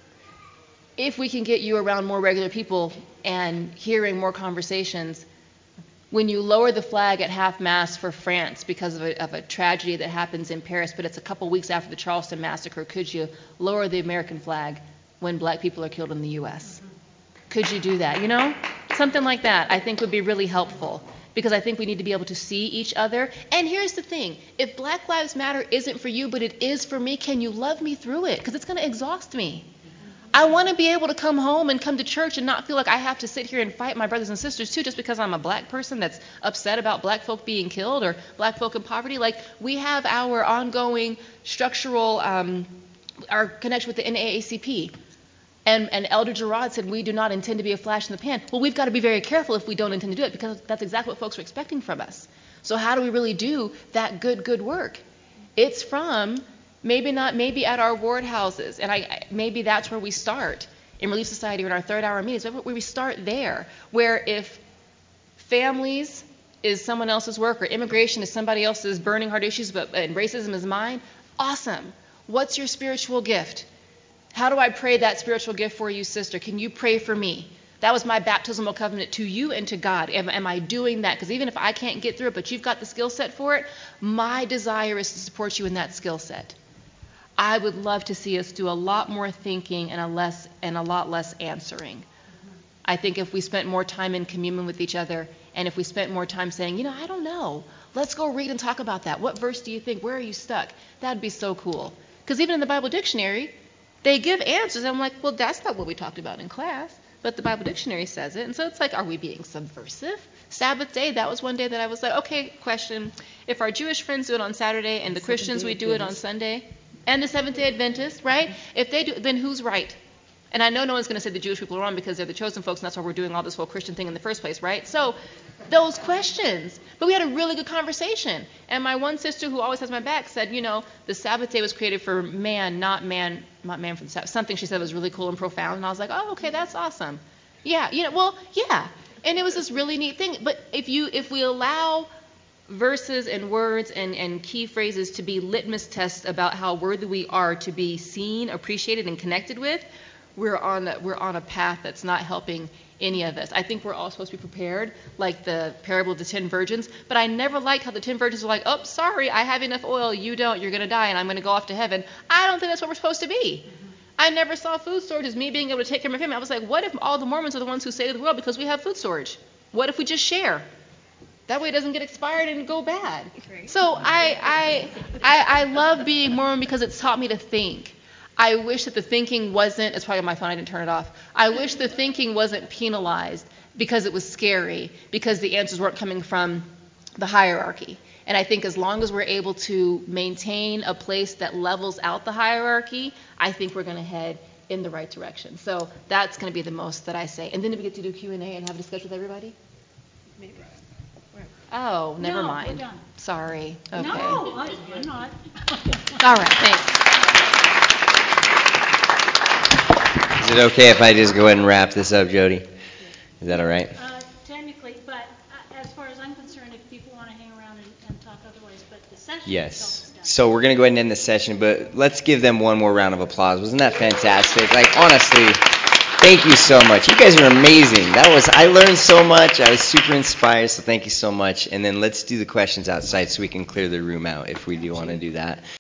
If we can get you around more regular people and hearing more conversations, when you lower the flag at half-mast for France because of a, of a tragedy that happens in Paris, but it's a couple weeks after the Charleston massacre, could you lower the American flag when black people are killed in the U S? Could you do that? You know, something like that I think would be really helpful. because I think we need to be able to see each other. And here's the thing. If Black Lives Matter isn't for you, but it is for me, can you love me through it? Because it's going to exhaust me. I want to be able to come home and come to church and not feel like I have to sit here and fight my brothers and sisters too just because I'm a black person that's upset about black folk being killed or black folk in poverty. Like, we have our ongoing structural, um, our connection with the N double A C P. And, and Elder Gerard said, we do not intend to be a flash in the pan. Well, we've got to be very careful if we don't intend to do it, because that's exactly what folks are expecting from us. So how do we really do that good, good work? It's from maybe not, maybe at our ward houses, and I, maybe that's where we start in Relief Society or in our third hour meetings, where we start there, where if families is someone else's work or immigration is somebody else's burning heart issues, but and racism is mine, awesome. What's your spiritual gift? How do I pray that spiritual gift for you, sister? Can you pray for me? That was my baptismal covenant to you and to God. Am, am I doing that? Because even if I can't get through it, but you've got the skill set for it, my desire is to support you in that skill set. I would love to see us do a lot more thinking and a less and a lot less answering. I think if we spent more time in communion with each other, and if we spent more time saying, you know, I don't know, let's go read and talk about that. What verse do you think? Where are you stuck? That'd be so cool. Because even in the Bible dictionary, they give answers. And I'm like, well, that's not what we talked about in class, but the Bible dictionary says it. And so it's like, are we being subversive? Sabbath day, that was one day that I was like, okay, question. If our Jewish friends do it on Saturday and the Christians, we do it on Sunday, and the Seventh-day Adventists, right? If they do, then who's right? And I know no one's going to say the Jewish people are wrong because they're the chosen folks, and that's why we're doing all this whole Christian thing in the first place, right? So those questions. But we had a really good conversation. And my one sister, who always has my back, said, you know, the Sabbath day was created for man, not man, not man for the Sabbath. Something she said was really cool and profound. And I was like, oh, okay, that's awesome. Yeah, you know, well, yeah. And it was this really neat thing. But if you, if we allow verses and words and, and key phrases to be litmus tests about how worthy we are to be seen, appreciated, and connected with, we're on a, we're on a path that's not helping any of us. I think we're all supposed to be prepared, like the parable of the ten virgins, but I never like how the ten virgins are like, oh, sorry, I have enough oil, you don't, you're going to die, and I'm going to go off to heaven. I don't think that's what we're supposed to be. Mm-hmm. I never saw food storage as me being able to take care of my family. I was like, what if all the Mormons are the ones who save the world because we have food storage? What if we just share? That way it doesn't get expired and go bad. Right. So I, I, I, I love being Mormon because it's taught me to think. I wish that the thinking wasn't, it's probably on my phone, I didn't turn it off. I wish the thinking wasn't penalized because it was scary, because the answers weren't coming from the hierarchy. And I think as long as we're able to maintain a place that levels out the hierarchy, I think we're going to head in the right direction. So that's going to be the most that I say. And then do we get to do Q and A and have a discussion with everybody? Maybe. Oh, never no, mind. We're done. Sorry. Okay. No, I, I'm not. All right, thanks. Is it okay if I just go ahead and wrap this up, Jody? Is that all right? Uh, technically, but uh, as far as I'm concerned, if people want to hang around and, and talk otherwise, but the session Yes. itself is done. So we're going to go ahead and end the session, but let's give them one more round of applause. Wasn't that fantastic? Like, honestly, thank you so much. You guys are amazing. That was, I learned so much. I was super inspired, so thank you so much. And then let's do the questions outside so we can clear the room out if we do want to do that.